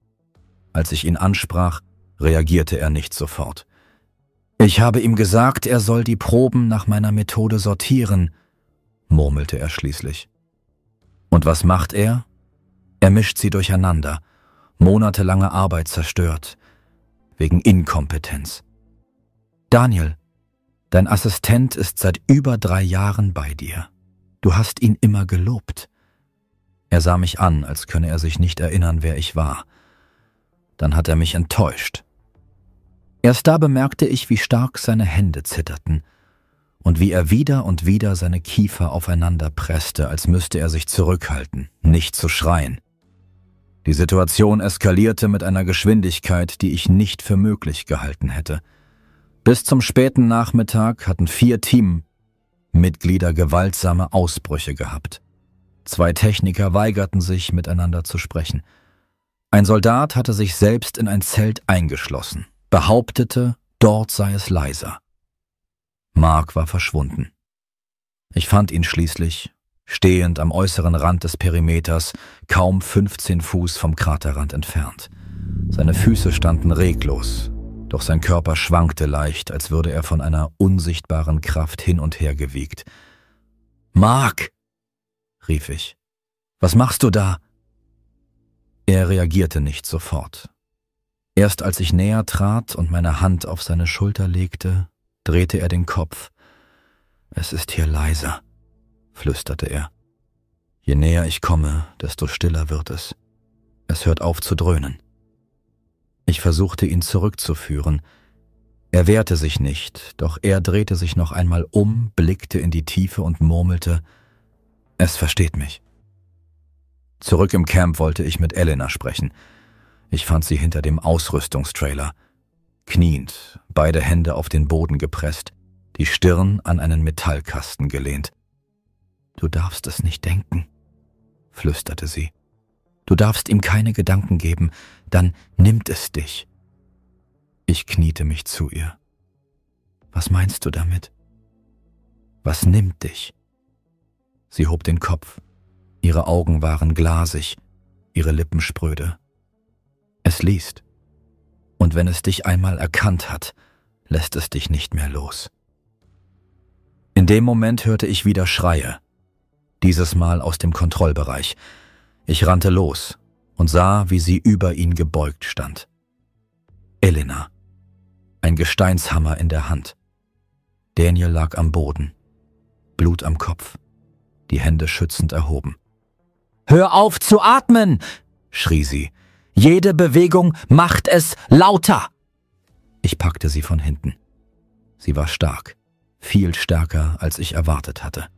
Als ich ihn ansprach, reagierte er nicht sofort. »Ich habe ihm gesagt, er soll die Proben nach meiner Methode sortieren«, murmelte er schließlich. »Und was macht er? Er mischt sie durcheinander, monatelange Arbeit zerstört, wegen Inkompetenz. Daniel, dein Assistent ist seit über 3 Jahren bei dir. Du hast ihn immer gelobt.« Er sah mich an, als könne er sich nicht erinnern, wer ich war. Dann hat er mich enttäuscht. Erst da bemerkte ich, wie stark seine Hände zitterten, und wie er wieder und wieder seine Kiefer aufeinander presste, als müsste er sich zurückhalten, nicht zu schreien. Die Situation eskalierte mit einer Geschwindigkeit, die ich nicht für möglich gehalten hätte. Bis zum späten Nachmittag hatten 4 Teammitglieder gewaltsame Ausbrüche gehabt. 2 Techniker weigerten sich, miteinander zu sprechen. Ein Soldat hatte sich selbst in ein Zelt eingeschlossen, behauptete, dort sei es leiser. Mark war verschwunden. Ich fand ihn schließlich, stehend am äußeren Rand des Perimeters, kaum 15 Fuß vom Kraterrand entfernt. Seine Füße standen reglos, doch sein Körper schwankte leicht, als würde er von einer unsichtbaren Kraft hin und her gewiegt. »Mark«, rief ich, »was machst du da?« Er reagierte nicht sofort. Erst als ich näher trat und meine Hand auf seine Schulter legte, drehte er den Kopf. »Es ist hier leiser«, flüsterte er. »Je näher ich komme, desto stiller wird es. Es hört auf zu dröhnen.« Ich versuchte, ihn zurückzuführen. Er wehrte sich nicht, doch er drehte sich noch einmal um, blickte in die Tiefe und murmelte, »Es versteht mich.« Zurück im Camp wollte ich mit Elena sprechen. Ich fand sie hinter dem Ausrüstungstrailer, kniend, beide Hände auf den Boden gepresst, die Stirn an einen Metallkasten gelehnt. »Du darfst es nicht denken«, flüsterte sie. »Du darfst ihm keine Gedanken geben, dann nimmt es dich.« Ich kniete mich zu ihr. »Was meinst du damit?« »Was nimmt dich?« Sie hob den Kopf. Ihre Augen waren glasig, ihre Lippen spröde. »Es liest. Und wenn es dich einmal erkannt hat, lässt es dich nicht mehr los.« In dem Moment hörte ich wieder Schreie. Dieses Mal aus dem Kontrollbereich. Ich rannte los und sah, wie sie über ihn gebeugt stand. Elena. Ein Gesteinshammer in der Hand. Daniel lag am Boden. Blut am Kopf. Die Hände schützend erhoben. »Hör auf zu atmen«, schrie sie. »Jede Bewegung macht es lauter!« Ich packte sie von hinten. Sie war stark, viel stärker, als ich erwartet hatte.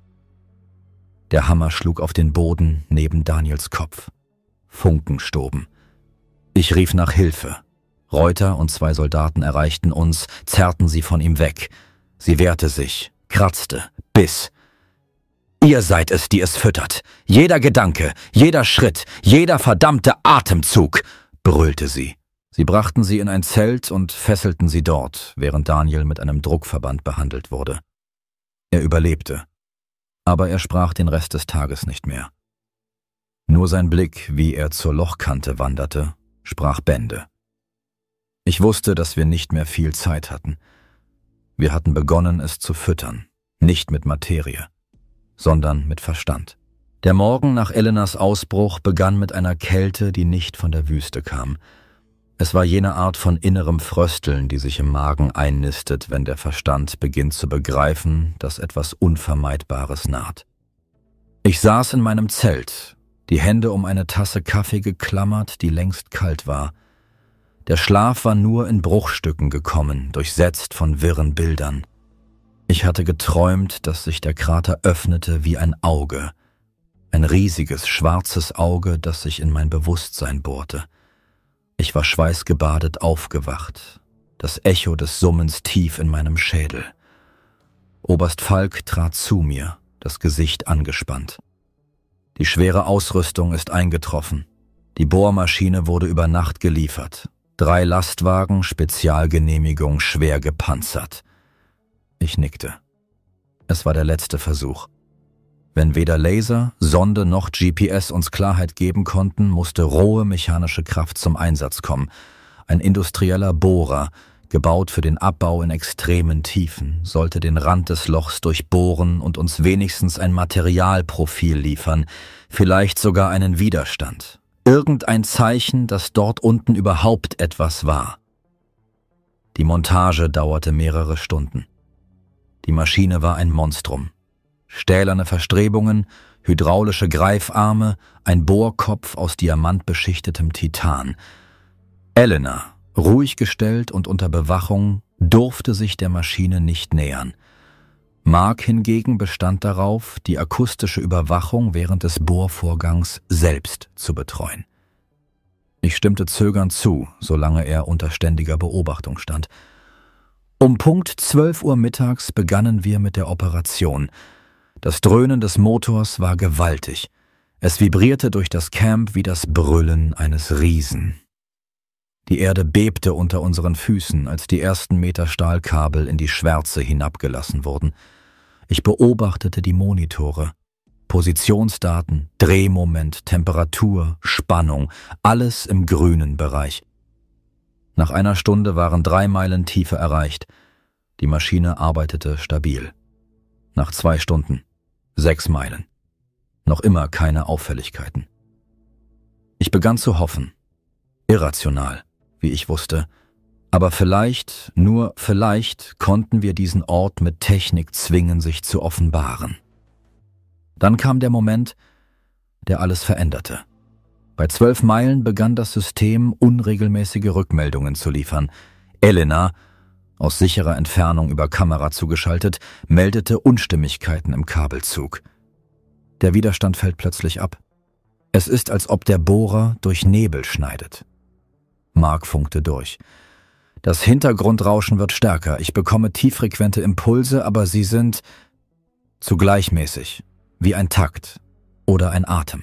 Der Hammer schlug auf den Boden neben Daniels Kopf. Funken stoben. Ich rief nach Hilfe. Reuter und 2 Soldaten erreichten uns, zerrten sie von ihm weg. Sie wehrte sich, kratzte, biss. »Ihr seid es, die es füttert. Jeder Gedanke, jeder Schritt, jeder verdammte Atemzug«, brüllte sie. Sie brachten sie in ein Zelt und fesselten sie dort, während Daniel mit einem Druckverband behandelt wurde. Er überlebte, aber er sprach den Rest des Tages nicht mehr. Nur sein Blick, wie er zur Lochkante wanderte, sprach Bände. Ich wusste, dass wir nicht mehr viel Zeit hatten. Wir hatten begonnen, es zu füttern, nicht mit Materie, sondern mit Verstand. Der Morgen nach Elenas Ausbruch begann mit einer Kälte, die nicht von der Wüste kam. Es war jene Art von innerem Frösteln, die sich im Magen einnistet, wenn der Verstand beginnt zu begreifen, dass etwas Unvermeidbares naht. Ich saß in meinem Zelt, die Hände um eine Tasse Kaffee geklammert, die längst kalt war. Der Schlaf war nur in Bruchstücken gekommen, durchsetzt von wirren Bildern. Ich hatte geträumt, dass sich der Krater öffnete wie ein Auge. Ein riesiges, schwarzes Auge, das sich in mein Bewusstsein bohrte. Ich war schweißgebadet aufgewacht, das Echo des Summens tief in meinem Schädel. Oberst Falk trat zu mir, das Gesicht angespannt. Die schwere Ausrüstung ist eingetroffen. Die Bohrmaschine wurde über Nacht geliefert. 3 Lastwagen, Spezialgenehmigung, schwer gepanzert. Ich nickte. Es war der letzte Versuch. Wenn weder Laser, Sonde noch GPS uns Klarheit geben konnten, musste rohe mechanische Kraft zum Einsatz kommen. Ein industrieller Bohrer, gebaut für den Abbau in extremen Tiefen, sollte den Rand des Lochs durchbohren und uns wenigstens ein Materialprofil liefern, vielleicht sogar einen Widerstand. Irgendein Zeichen, dass dort unten überhaupt etwas war. Die Montage dauerte mehrere Stunden. Die Maschine war ein Monstrum. Stählerne Verstrebungen, hydraulische Greifarme, ein Bohrkopf aus diamantbeschichtetem Titan. Elena, ruhig gestellt und unter Bewachung, durfte sich der Maschine nicht nähern. Mark hingegen bestand darauf, die akustische Überwachung während des Bohrvorgangs selbst zu betreuen. Ich stimmte zögernd zu, solange er unter ständiger Beobachtung stand. Um Punkt 12 Uhr mittags begannen wir mit der Operation. Das Dröhnen des Motors war gewaltig. Es vibrierte durch das Camp wie das Brüllen eines Riesen. Die Erde bebte unter unseren Füßen, als die ersten Meter Stahlkabel in die Schwärze hinabgelassen wurden. Ich beobachtete die Monitore. Positionsdaten, Drehmoment, Temperatur, Spannung, alles im grünen Bereich. Nach einer Stunde waren 3 Meilen Tiefe erreicht. Die Maschine arbeitete stabil. Nach 2 Stunden 6 Meilen. Noch immer keine Auffälligkeiten. Ich begann zu hoffen. Irrational, wie ich wusste. Aber vielleicht, nur vielleicht, konnten wir diesen Ort mit Technik zwingen, sich zu offenbaren. Dann kam der Moment, der alles veränderte. Bei 12 Meilen begann das System, unregelmäßige Rückmeldungen zu liefern. Elena, aus sicherer Entfernung über Kamera zugeschaltet, meldete Unstimmigkeiten im Kabelzug. Der Widerstand fällt plötzlich ab. Es ist, als ob der Bohrer durch Nebel schneidet. Mark funkte durch. Das Hintergrundrauschen wird stärker. Ich bekomme tieffrequente Impulse, aber sie sind zu gleichmäßig, wie ein Takt oder ein Atem.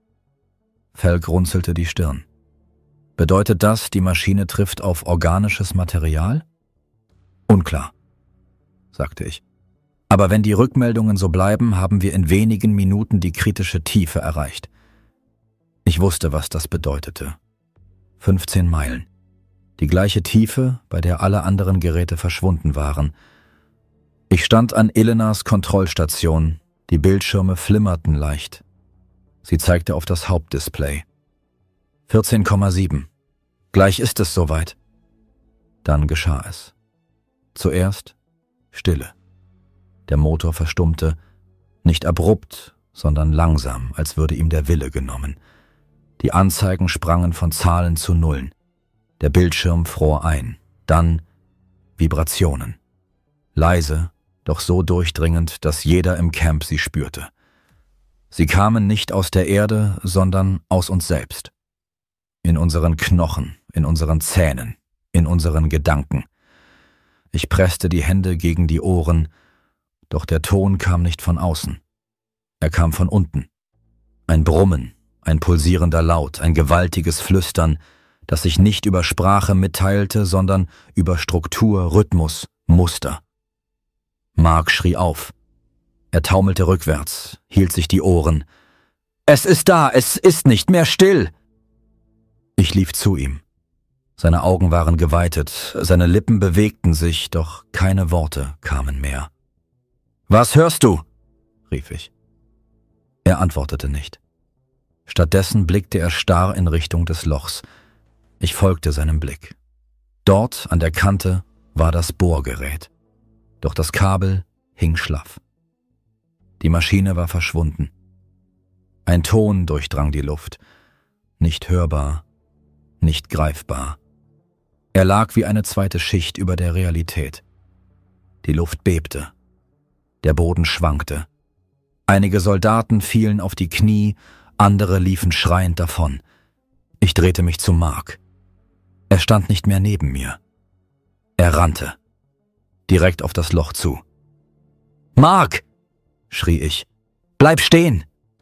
Felk runzelte die Stirn. Bedeutet das, die Maschine trifft auf organisches Material? Unklar, sagte ich. Aber wenn die Rückmeldungen so bleiben, haben wir in wenigen Minuten die kritische Tiefe erreicht. Ich wusste, was das bedeutete. 15 Meilen. Die gleiche Tiefe, bei der alle anderen Geräte verschwunden waren. Ich stand an Elenas Kontrollstation. Die Bildschirme flimmerten leicht. Sie zeigte auf das Hauptdisplay. 14,7. Gleich ist es soweit. Dann geschah es. Zuerst Stille. Der Motor verstummte, nicht abrupt, sondern langsam, als würde ihm der Wille genommen. Die Anzeigen sprangen von Zahlen zu Nullen. Der Bildschirm fror ein. Dann Vibrationen. Leise, doch so durchdringend, dass jeder im Camp sie spürte. Sie kamen nicht aus der Erde, sondern aus uns selbst. In unseren Knochen, in unseren Zähnen, in unseren Gedanken. Ich presste die Hände gegen die Ohren, doch der Ton kam nicht von außen. Er kam von unten. Ein Brummen, ein pulsierender Laut, ein gewaltiges Flüstern, das sich nicht über Sprache mitteilte, sondern über Struktur, Rhythmus, Muster. Mark schrie auf. Er taumelte rückwärts, hielt sich die Ohren. »Es ist da, es ist nicht mehr still!« Ich lief zu ihm. Seine Augen waren geweitet, seine Lippen bewegten sich, doch keine Worte kamen mehr. »Was hörst du?« rief ich. Er antwortete nicht. Stattdessen blickte er starr in Richtung des Lochs. Ich folgte seinem Blick. Dort an der Kante war das Bohrgerät. Doch das Kabel hing schlaff. Die Maschine war verschwunden. Ein Ton durchdrang die Luft. Nicht hörbar, nicht greifbar. Er lag wie eine zweite Schicht über der Realität. Die Luft bebte. Der Boden schwankte. Einige Soldaten fielen auf die Knie, andere liefen schreiend davon. Ich drehte mich zu Mark. Er stand nicht mehr neben mir. Er rannte. Direkt auf das Loch zu. »Mark!« schrie ich. »Bleib stehen!«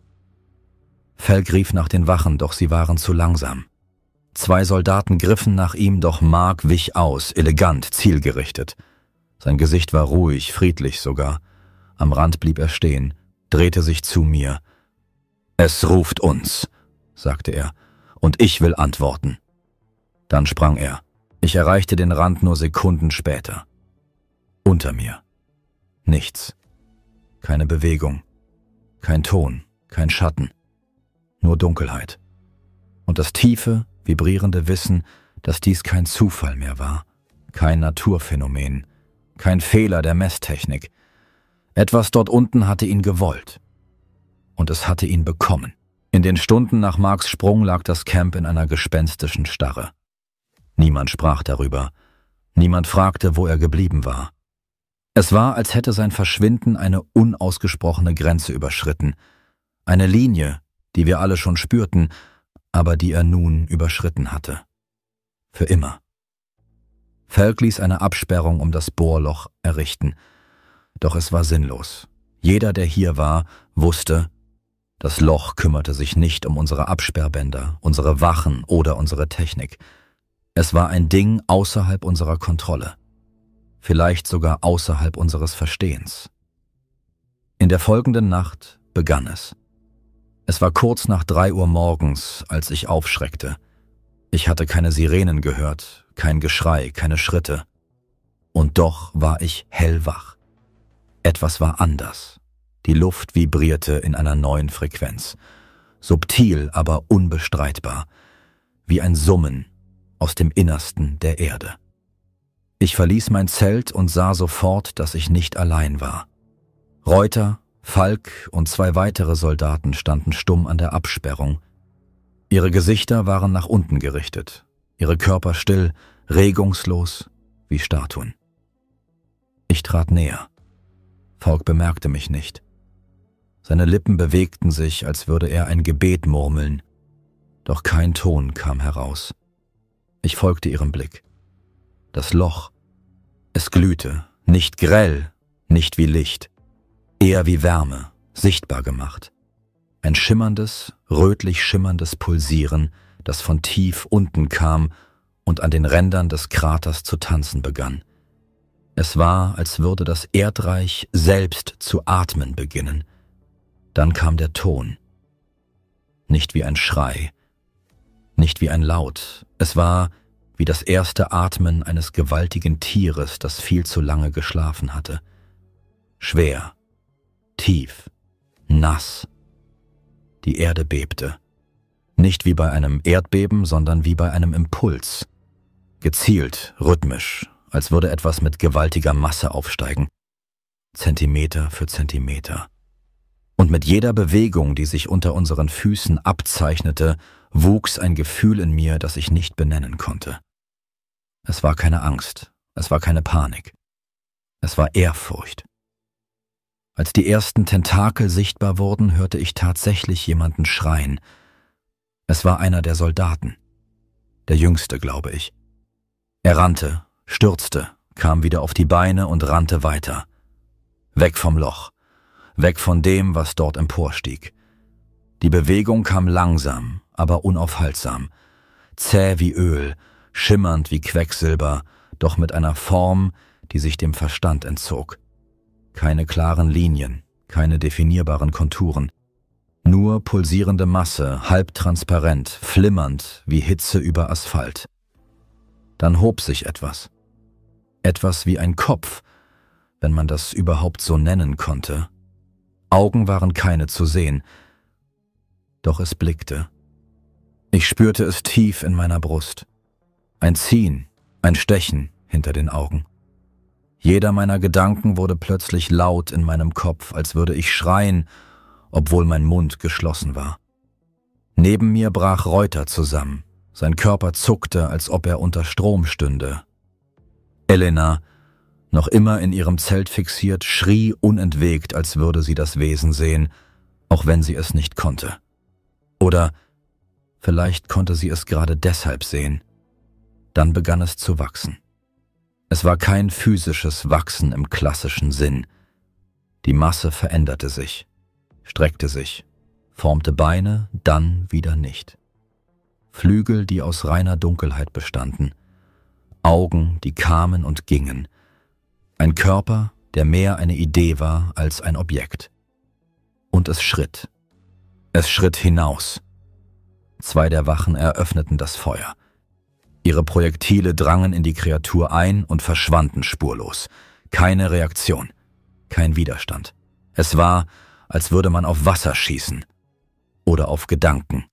Felk rief nach den Wachen, doch sie waren zu langsam. 2 Soldaten griffen nach ihm, doch Mark wich aus, elegant, zielgerichtet. Sein Gesicht war ruhig, friedlich sogar. Am Rand blieb er stehen, drehte sich zu mir. »Es ruft uns«, sagte er, »und ich will antworten.« Dann sprang er. Ich erreichte den Rand nur Sekunden später. Unter mir. Nichts. Keine Bewegung. Kein Ton, kein Schatten. Nur Dunkelheit. Und das tiefe, vibrierende Wissen, dass dies kein Zufall mehr war. Kein Naturphänomen. Kein Fehler der Messtechnik. Etwas dort unten hatte ihn gewollt. Und es hatte ihn bekommen. In den Stunden nach Marks Sprung lag das Camp in einer gespenstischen Starre. Niemand sprach darüber. Niemand fragte, wo er geblieben war. Es war, als hätte sein Verschwinden eine unausgesprochene Grenze überschritten, eine Linie, die wir alle schon spürten, aber die er nun überschritten hatte. Für immer. Falk ließ eine Absperrung um das Bohrloch errichten, doch es war sinnlos. Jeder, der hier war, wusste, das Loch kümmerte sich nicht um unsere Absperrbänder, unsere Wachen oder unsere Technik. Es war ein Ding außerhalb unserer Kontrolle. Vielleicht sogar außerhalb unseres Verstehens. In der folgenden Nacht begann es. Es war kurz nach 3 Uhr morgens, als ich aufschreckte. Ich hatte keine Sirenen gehört, kein Geschrei, keine Schritte. Und doch war ich hellwach. Etwas war anders. Die Luft vibrierte in einer neuen Frequenz. Subtil, aber unbestreitbar. Wie ein Summen aus dem Innersten der Erde. Ich verließ mein Zelt und sah sofort, dass ich nicht allein war. Reuter, Falk und 2 weitere Soldaten standen stumm an der Absperrung. Ihre Gesichter waren nach unten gerichtet, ihre Körper still, regungslos wie Statuen. Ich trat näher. Falk bemerkte mich nicht. Seine Lippen bewegten sich, als würde er ein Gebet murmeln, doch kein Ton kam heraus. Ich folgte ihrem Blick. Das Loch. Es glühte, nicht grell, nicht wie Licht, eher wie Wärme, sichtbar gemacht. Ein schimmerndes, rötlich schimmerndes Pulsieren, das von tief unten kam und an den Rändern des Kraters zu tanzen begann. Es war, als würde das Erdreich selbst zu atmen beginnen. Dann kam der Ton. Nicht wie ein Schrei, nicht wie ein Laut. Es war wie das erste Atmen eines gewaltigen Tieres, das viel zu lange geschlafen hatte. Schwer, tief, nass. Die Erde bebte. Nicht wie bei einem Erdbeben, sondern wie bei einem Impuls. Gezielt, rhythmisch, als würde etwas mit gewaltiger Masse aufsteigen. Zentimeter für Zentimeter. Und mit jeder Bewegung, die sich unter unseren Füßen abzeichnete, wuchs ein Gefühl in mir, das ich nicht benennen konnte. Es war keine Angst, es war keine Panik. Es war Ehrfurcht. Als die ersten Tentakel sichtbar wurden, hörte ich tatsächlich jemanden schreien. Es war einer der Soldaten. Der Jüngste, glaube ich. Er rannte, stürzte, kam wieder auf die Beine und rannte weiter. Weg vom Loch. Weg von dem, was dort emporstieg. Die Bewegung kam langsam, aber unaufhaltsam. Zäh wie Öl, schimmernd wie Quecksilber, doch mit einer Form, die sich dem Verstand entzog. Keine klaren Linien, keine definierbaren Konturen. Nur pulsierende Masse, halbtransparent, flimmernd wie Hitze über Asphalt. Dann hob sich etwas. Etwas wie ein Kopf, wenn man das überhaupt so nennen konnte. Augen waren keine zu sehen, doch es blickte. Ich spürte es tief in meiner Brust. Ein Ziehen, ein Stechen hinter den Augen. Jeder meiner Gedanken wurde plötzlich laut in meinem Kopf, als würde ich schreien, obwohl mein Mund geschlossen war. Neben mir brach Reuter zusammen. Sein Körper zuckte, als ob er unter Strom stünde. Elena, noch immer in ihrem Zelt fixiert, schrie unentwegt, als würde sie das Wesen sehen, auch wenn sie es nicht konnte. Oder vielleicht konnte sie es gerade deshalb sehen. Dann begann es zu wachsen. Es war kein physisches Wachsen im klassischen Sinn. Die Masse veränderte sich, streckte sich, formte Beine, dann wieder nicht. Flügel, die aus reiner Dunkelheit bestanden, Augen, die kamen und gingen, ein Körper, der mehr eine Idee war als ein Objekt. Und es schritt. Es schritt hinaus. 2 der Wachen eröffneten das Feuer. Ihre Projektile drangen in die Kreatur ein und verschwanden spurlos. Keine Reaktion, kein Widerstand. Es war, als würde man auf Wasser schießen oder auf Gedanken.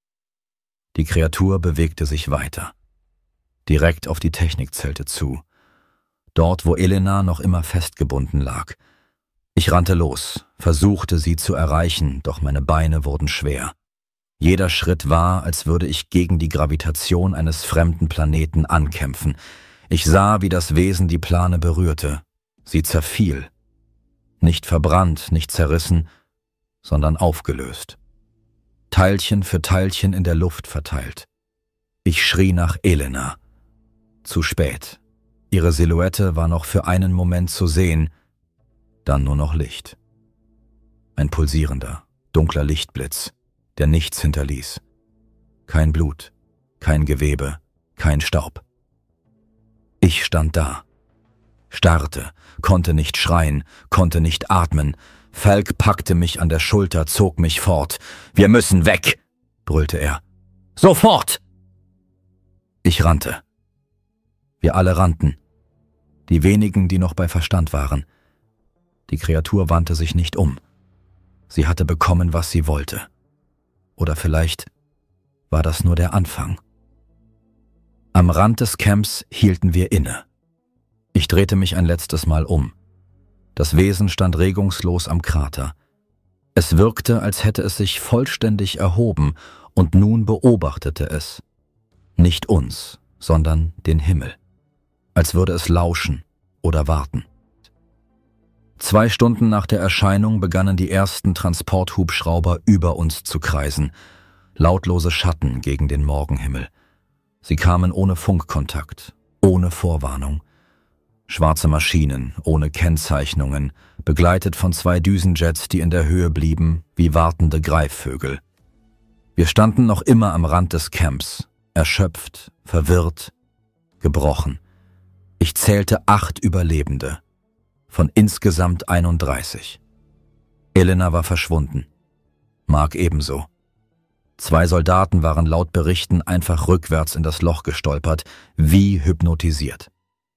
Die Kreatur bewegte sich weiter, direkt auf die Technikzelte zu, dort, wo Elena noch immer festgebunden lag. Ich rannte los, versuchte sie zu erreichen, doch meine Beine wurden schwer. Jeder Schritt war, als würde ich gegen die Gravitation eines fremden Planeten ankämpfen. Ich sah, wie das Wesen die Plane berührte, Sie zerfiel. Nicht verbrannt, nicht zerrissen, sondern aufgelöst. Teilchen für Teilchen in der Luft verteilt. Ich schrie nach Elena. Zu spät. Ihre Silhouette war noch für einen Moment zu sehen, dann nur noch Licht. Ein pulsierender, dunkler Lichtblitz, der nichts hinterließ. Kein Blut, kein Gewebe, kein Staub. Ich stand da, starrte, konnte nicht schreien, konnte nicht atmen. Falk packte mich an der Schulter, zog mich fort. »Wir müssen weg«, brüllte er. »Sofort!« Ich rannte. Wir alle rannten. Die wenigen, die noch bei Verstand waren. Die Kreatur wandte sich nicht um. Sie hatte bekommen, was sie wollte. Oder vielleicht war das nur der Anfang. Am Rand des Camps hielten wir inne. Ich drehte mich ein letztes Mal um. Das Wesen stand regungslos am Krater. Es wirkte, als hätte es sich vollständig erhoben und nun beobachtete es. Nicht uns, sondern den Himmel. Als würde es lauschen oder warten. 2 Stunden nach der Erscheinung begannen die ersten Transporthubschrauber über uns zu kreisen. Lautlose Schatten gegen den Morgenhimmel. Sie kamen ohne Funkkontakt, ohne Vorwarnung. Schwarze Maschinen, ohne Kennzeichnungen, begleitet von 2 Düsenjets, die in der Höhe blieben, wie wartende Greifvögel. Wir standen noch immer am Rand des Camps, erschöpft, verwirrt, gebrochen. Ich zählte 8 Überlebende, von insgesamt 31. Elena war verschwunden. Mark ebenso. 2 Soldaten waren laut Berichten einfach rückwärts in das Loch gestolpert, wie hypnotisiert.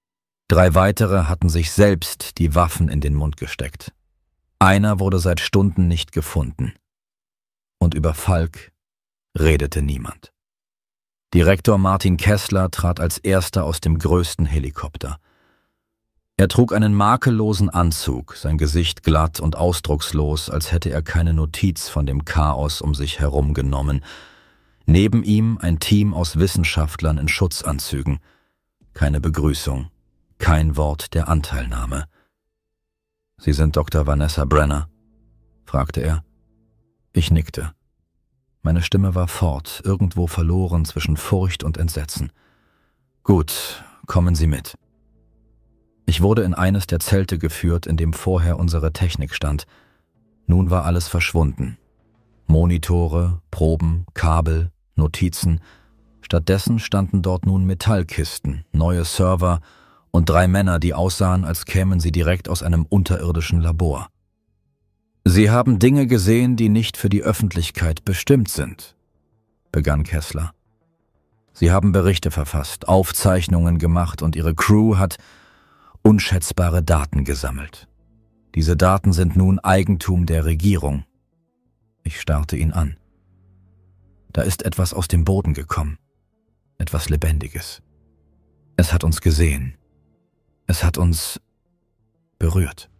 3 weitere hatten sich selbst die Waffen in den Mund gesteckt. Einer wurde seit Stunden nicht gefunden. Und über Falk redete niemand. Direktor Martin Kessler trat als erster aus dem größten Helikopter. Er trug einen makellosen Anzug, sein Gesicht glatt und ausdruckslos, als hätte er keine Notiz von dem Chaos um sich herum genommen. Neben ihm ein Team aus Wissenschaftlern in Schutzanzügen. Keine Begrüßung, kein Wort der Anteilnahme. »Sie sind Dr. Vanessa Brenner?« fragte er. Ich nickte. Meine Stimme war fort, irgendwo verloren zwischen Furcht und Entsetzen. »Gut, kommen Sie mit.« Ich wurde in eines der Zelte geführt, in dem vorher unsere Technik stand. Nun war alles verschwunden. Monitore, Proben, Kabel, Notizen. Stattdessen standen dort nun Metallkisten, neue Server und 3 Männer, die aussahen, als kämen sie direkt aus einem unterirdischen Labor. »Sie haben Dinge gesehen, die nicht für die Öffentlichkeit bestimmt sind«, begann Kessler. »Sie haben Berichte verfasst, Aufzeichnungen gemacht und Ihre Crew hat unschätzbare Daten gesammelt. Diese Daten sind nun Eigentum der Regierung.« Ich starrte ihn an. Da ist etwas aus dem Boden gekommen, etwas Lebendiges. Es hat uns gesehen. Es hat uns berührt.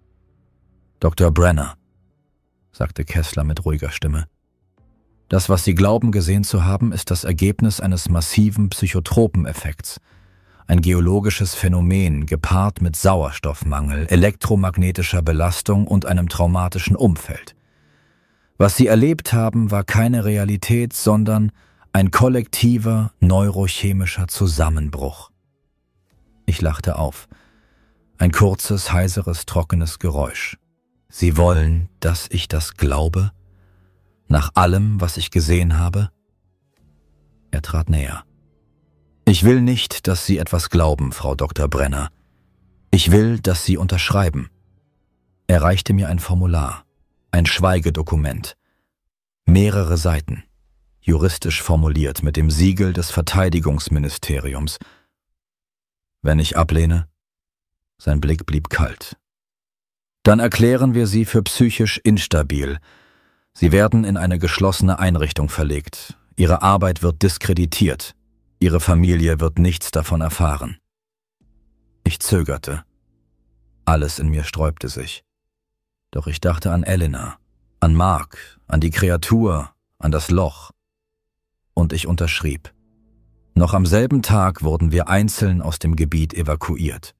»Dr. Brenner«, sagte Kessler mit ruhiger Stimme, »das, was Sie glauben gesehen zu haben, ist das Ergebnis eines massiven Psychotropeneffekts. Ein geologisches Phänomen, gepaart mit Sauerstoffmangel, elektromagnetischer Belastung und einem traumatischen Umfeld. Was Sie erlebt haben, war keine Realität, sondern ein kollektiver neurochemischer Zusammenbruch.« Ich lachte auf. Ein kurzes, heiseres, trockenes Geräusch. »Sie wollen, dass ich das glaube? Nach allem, was ich gesehen habe?« Er trat näher. »Ich will nicht, dass Sie etwas glauben, Frau Dr. Brenner. Ich will, dass Sie unterschreiben.« Er reichte mir ein Formular, ein Schweigedokument. Mehrere Seiten, juristisch formuliert mit dem Siegel des Verteidigungsministeriums. »Wenn ich ablehne?« Sein Blick blieb kalt. »Dann erklären wir Sie für psychisch instabil. Sie werden in eine geschlossene Einrichtung verlegt. Ihre Arbeit wird diskreditiert. Ihre Familie wird nichts davon erfahren.« Ich zögerte. Alles in mir sträubte sich. Doch ich dachte an Elena, an Mark, an die Kreatur, an das Loch. Und ich unterschrieb. Noch am selben Tag wurden wir einzeln aus dem Gebiet evakuiert.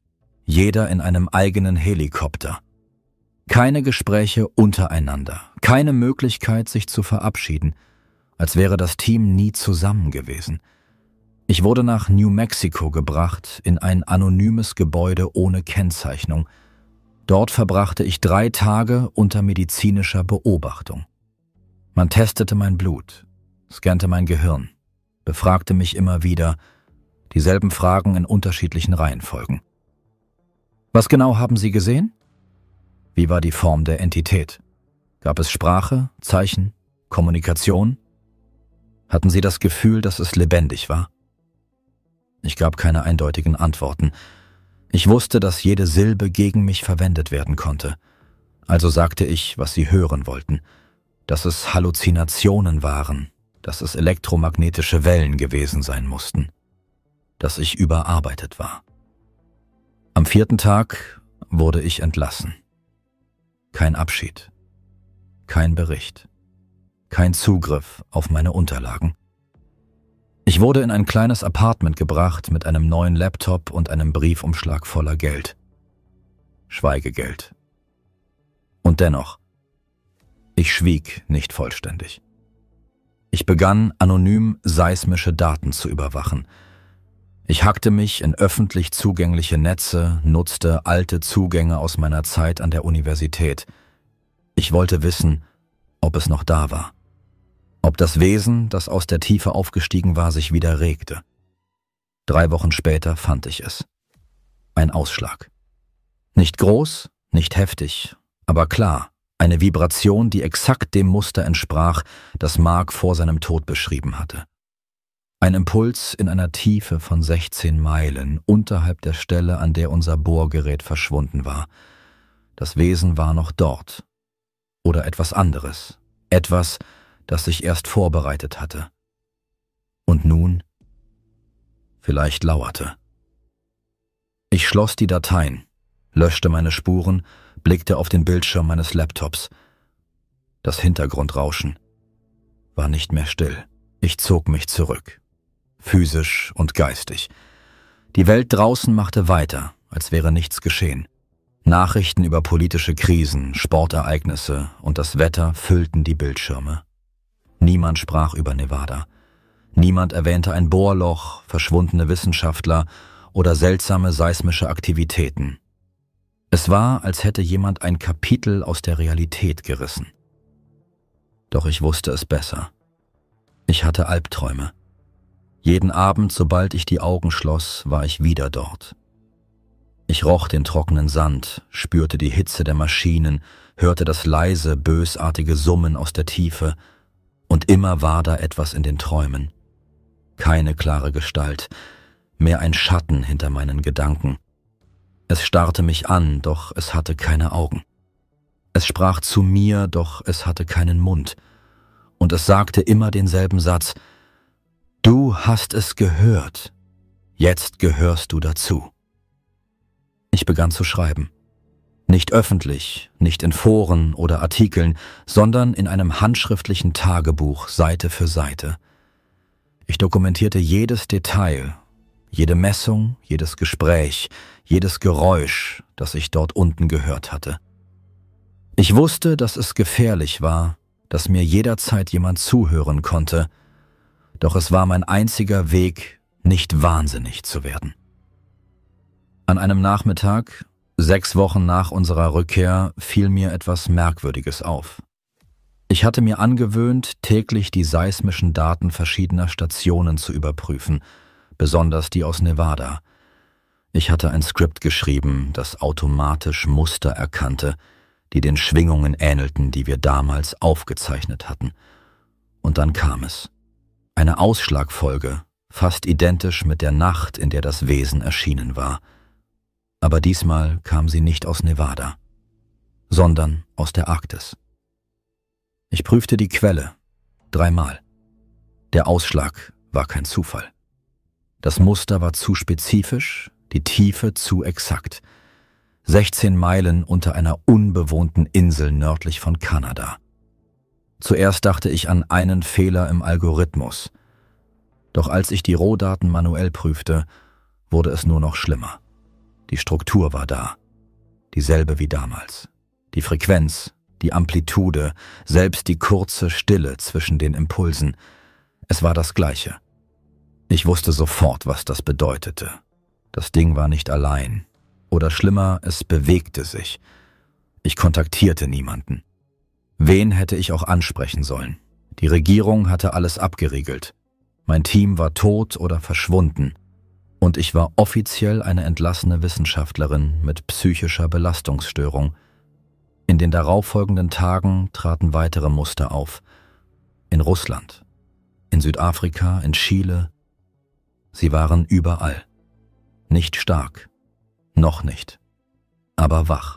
jeder in einem eigenen Helikopter. Keine Gespräche untereinander, keine Möglichkeit, sich zu verabschieden, als wäre das Team nie zusammen gewesen. Ich wurde nach New Mexico gebracht, in ein anonymes Gebäude ohne Kennzeichnung. Dort verbrachte ich 3 Tage unter medizinischer Beobachtung. Man testete mein Blut, scannte mein Gehirn, befragte mich immer wieder, dieselben Fragen in unterschiedlichen Reihenfolgen. Was genau haben Sie gesehen? Wie war die Form der Entität? Gab es Sprache, Zeichen, Kommunikation? Hatten Sie das Gefühl, dass es lebendig war? Ich gab keine eindeutigen Antworten. Ich wusste, dass jede Silbe gegen mich verwendet werden konnte. Also sagte ich, was sie hören wollten, dass es Halluzinationen waren, dass es elektromagnetische Wellen gewesen sein mussten, dass ich überarbeitet war. Am 4. Tag wurde ich entlassen. Kein Abschied, kein Bericht, kein Zugriff auf meine Unterlagen. Ich wurde in ein kleines Apartment gebracht mit einem neuen Laptop und einem Briefumschlag voller Geld. Schweigegeld. Und dennoch, ich schwieg nicht vollständig. Ich begann, anonym seismische Daten zu überwachen. Ich hackte mich in öffentlich zugängliche Netze, nutzte alte Zugänge aus meiner Zeit an der Universität. Ich wollte wissen, ob es noch da war. Ob das Wesen, das aus der Tiefe aufgestiegen war, sich wieder regte. 3 Wochen später fand ich es. Ein Ausschlag. Nicht groß, nicht heftig, aber klar, eine Vibration, die exakt dem Muster entsprach, das Mark vor seinem Tod beschrieben hatte. Ein Impuls in einer Tiefe von 16 Meilen unterhalb der Stelle, an der unser Bohrgerät verschwunden war. Das Wesen war noch dort. Oder etwas anderes. Etwas, das sich erst vorbereitet hatte. Und nun vielleicht lauerte. Ich schloss die Dateien, löschte meine Spuren, blickte auf den Bildschirm meines Laptops. Das Hintergrundrauschen war nicht mehr still. Ich zog mich zurück, physisch und geistig. Die Welt draußen machte weiter, als wäre nichts geschehen. Nachrichten über politische Krisen, Sportereignisse und das Wetter füllten die Bildschirme. Niemand sprach über Nevada. Niemand erwähnte ein Bohrloch, verschwundene Wissenschaftler oder seltsame seismische Aktivitäten. Es war, als hätte jemand ein Kapitel aus der Realität gerissen. Doch ich wusste es besser. Ich hatte Albträume. Jeden Abend, sobald ich die Augen schloss, war ich wieder dort. Ich roch den trockenen Sand, spürte die Hitze der Maschinen, hörte das leise, bösartige Summen aus der Tiefe. Und immer war da etwas in den Träumen. Keine klare Gestalt, mehr ein Schatten hinter meinen Gedanken. Es starrte mich an, doch es hatte keine Augen. Es sprach zu mir, doch es hatte keinen Mund. Und es sagte immer denselben Satz: Du hast es gehört, jetzt gehörst du dazu. Ich begann zu schreiben. Nicht öffentlich, nicht in Foren oder Artikeln, sondern in einem handschriftlichen Tagebuch, Seite für Seite. Ich dokumentierte jedes Detail, jede Messung, jedes Gespräch, jedes Geräusch, das ich dort unten gehört hatte. Ich wusste, dass es gefährlich war, dass mir jederzeit jemand zuhören konnte, doch es war mein einziger Weg, nicht wahnsinnig zu werden. An einem Nachmittag, 6 Wochen nach unserer Rückkehr, fiel mir etwas Merkwürdiges auf. Ich hatte mir angewöhnt, täglich die seismischen Daten verschiedener Stationen zu überprüfen, besonders die aus Nevada. Ich hatte ein Skript geschrieben, das automatisch Muster erkannte, die den Schwingungen ähnelten, die wir damals aufgezeichnet hatten. Und dann kam es. Eine Ausschlagfolge, fast identisch mit der Nacht, in der das Wesen erschienen war. Aber diesmal kam sie nicht aus Nevada, sondern aus der Arktis. Ich prüfte die Quelle 3-mal. Der Ausschlag war kein Zufall. Das Muster war zu spezifisch, die Tiefe zu exakt. 16 Meilen unter einer unbewohnten Insel nördlich von Kanada. Zuerst dachte ich an einen Fehler im Algorithmus. Doch als ich die Rohdaten manuell prüfte, wurde es nur noch schlimmer. Die Struktur war da, dieselbe wie damals. Die Frequenz, die Amplitude, selbst die kurze Stille zwischen den Impulsen. Es war das Gleiche. Ich wusste sofort, was das bedeutete. Das Ding war nicht allein. Oder schlimmer, es bewegte sich. Ich kontaktierte niemanden. Wen hätte ich auch ansprechen sollen? Die Regierung hatte alles abgeriegelt. Mein Team war tot oder verschwunden. Und ich war offiziell eine entlassene Wissenschaftlerin mit psychischer Belastungsstörung. In den darauffolgenden Tagen traten weitere Muster auf. In Russland, in Südafrika, in Chile. Sie waren überall. Nicht stark, noch nicht, aber wach.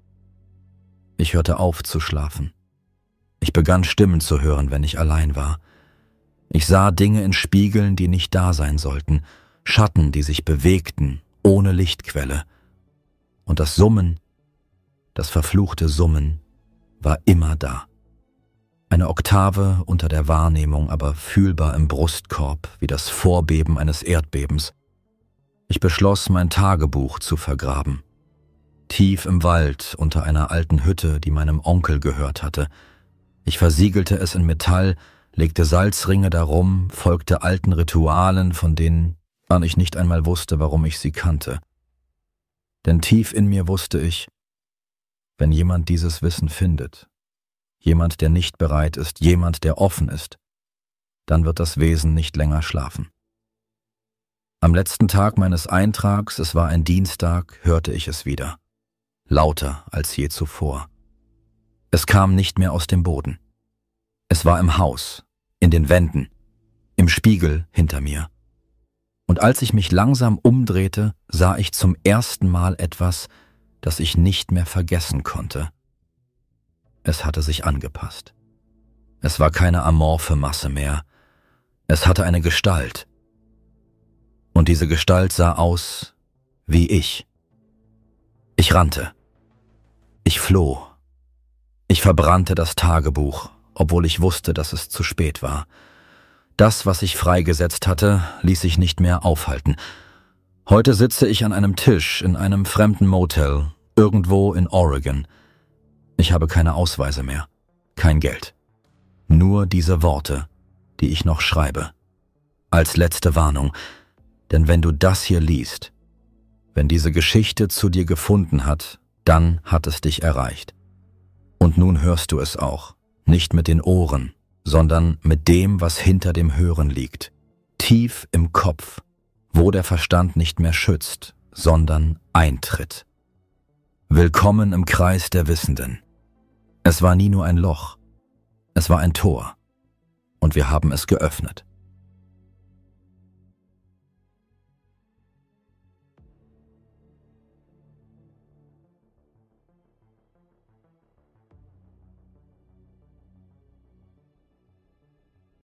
Ich hörte auf zu schlafen. Ich begann Stimmen zu hören, wenn ich allein war. Ich sah Dinge in Spiegeln, die nicht da sein sollten, Schatten, die sich bewegten, ohne Lichtquelle. Und das Summen, das verfluchte Summen, war immer da. Eine Oktave unter der Wahrnehmung, aber fühlbar im Brustkorb, wie das Vorbeben eines Erdbebens. Ich beschloss, mein Tagebuch zu vergraben. Tief im Wald, unter einer alten Hütte, die meinem Onkel gehört hatte. Ich versiegelte es in Metall, legte Salzringe darum, folgte alten Ritualen, von denen ich nicht einmal wusste, warum ich sie kannte. Denn tief in mir wusste ich, wenn jemand dieses Wissen findet, jemand, der nicht bereit ist, jemand, der offen ist, dann wird das Wesen nicht länger schlafen. Am letzten Tag meines Eintrags, es war ein Dienstag, hörte ich es wieder. Lauter als je zuvor. Es kam nicht mehr aus dem Boden. Es war im Haus, in den Wänden, im Spiegel hinter mir. Und als ich mich langsam umdrehte, sah ich zum ersten Mal etwas, das ich nicht mehr vergessen konnte. Es hatte sich angepasst. Es war keine amorphe Masse mehr. Es hatte eine Gestalt. Und diese Gestalt sah aus wie ich. Ich rannte. Ich floh. Ich verbrannte das Tagebuch, obwohl ich wusste, dass es zu spät war. Das, was ich freigesetzt hatte, ließ sich nicht mehr aufhalten. Heute sitze ich an einem Tisch in einem fremden Motel, irgendwo in Oregon. Ich habe keine Ausweise mehr, kein Geld. Nur diese Worte, die ich noch schreibe. Als letzte Warnung, denn wenn du das hier liest, wenn diese Geschichte zu dir gefunden hat, dann hat es dich erreicht. Und nun hörst du es auch, nicht mit den Ohren, sondern mit dem, was hinter dem Hören liegt, tief im Kopf, wo der Verstand nicht mehr schützt, sondern eintritt. Willkommen im Kreis der Wissenden. Es war nie nur ein Loch, es war ein Tor, und wir haben es geöffnet.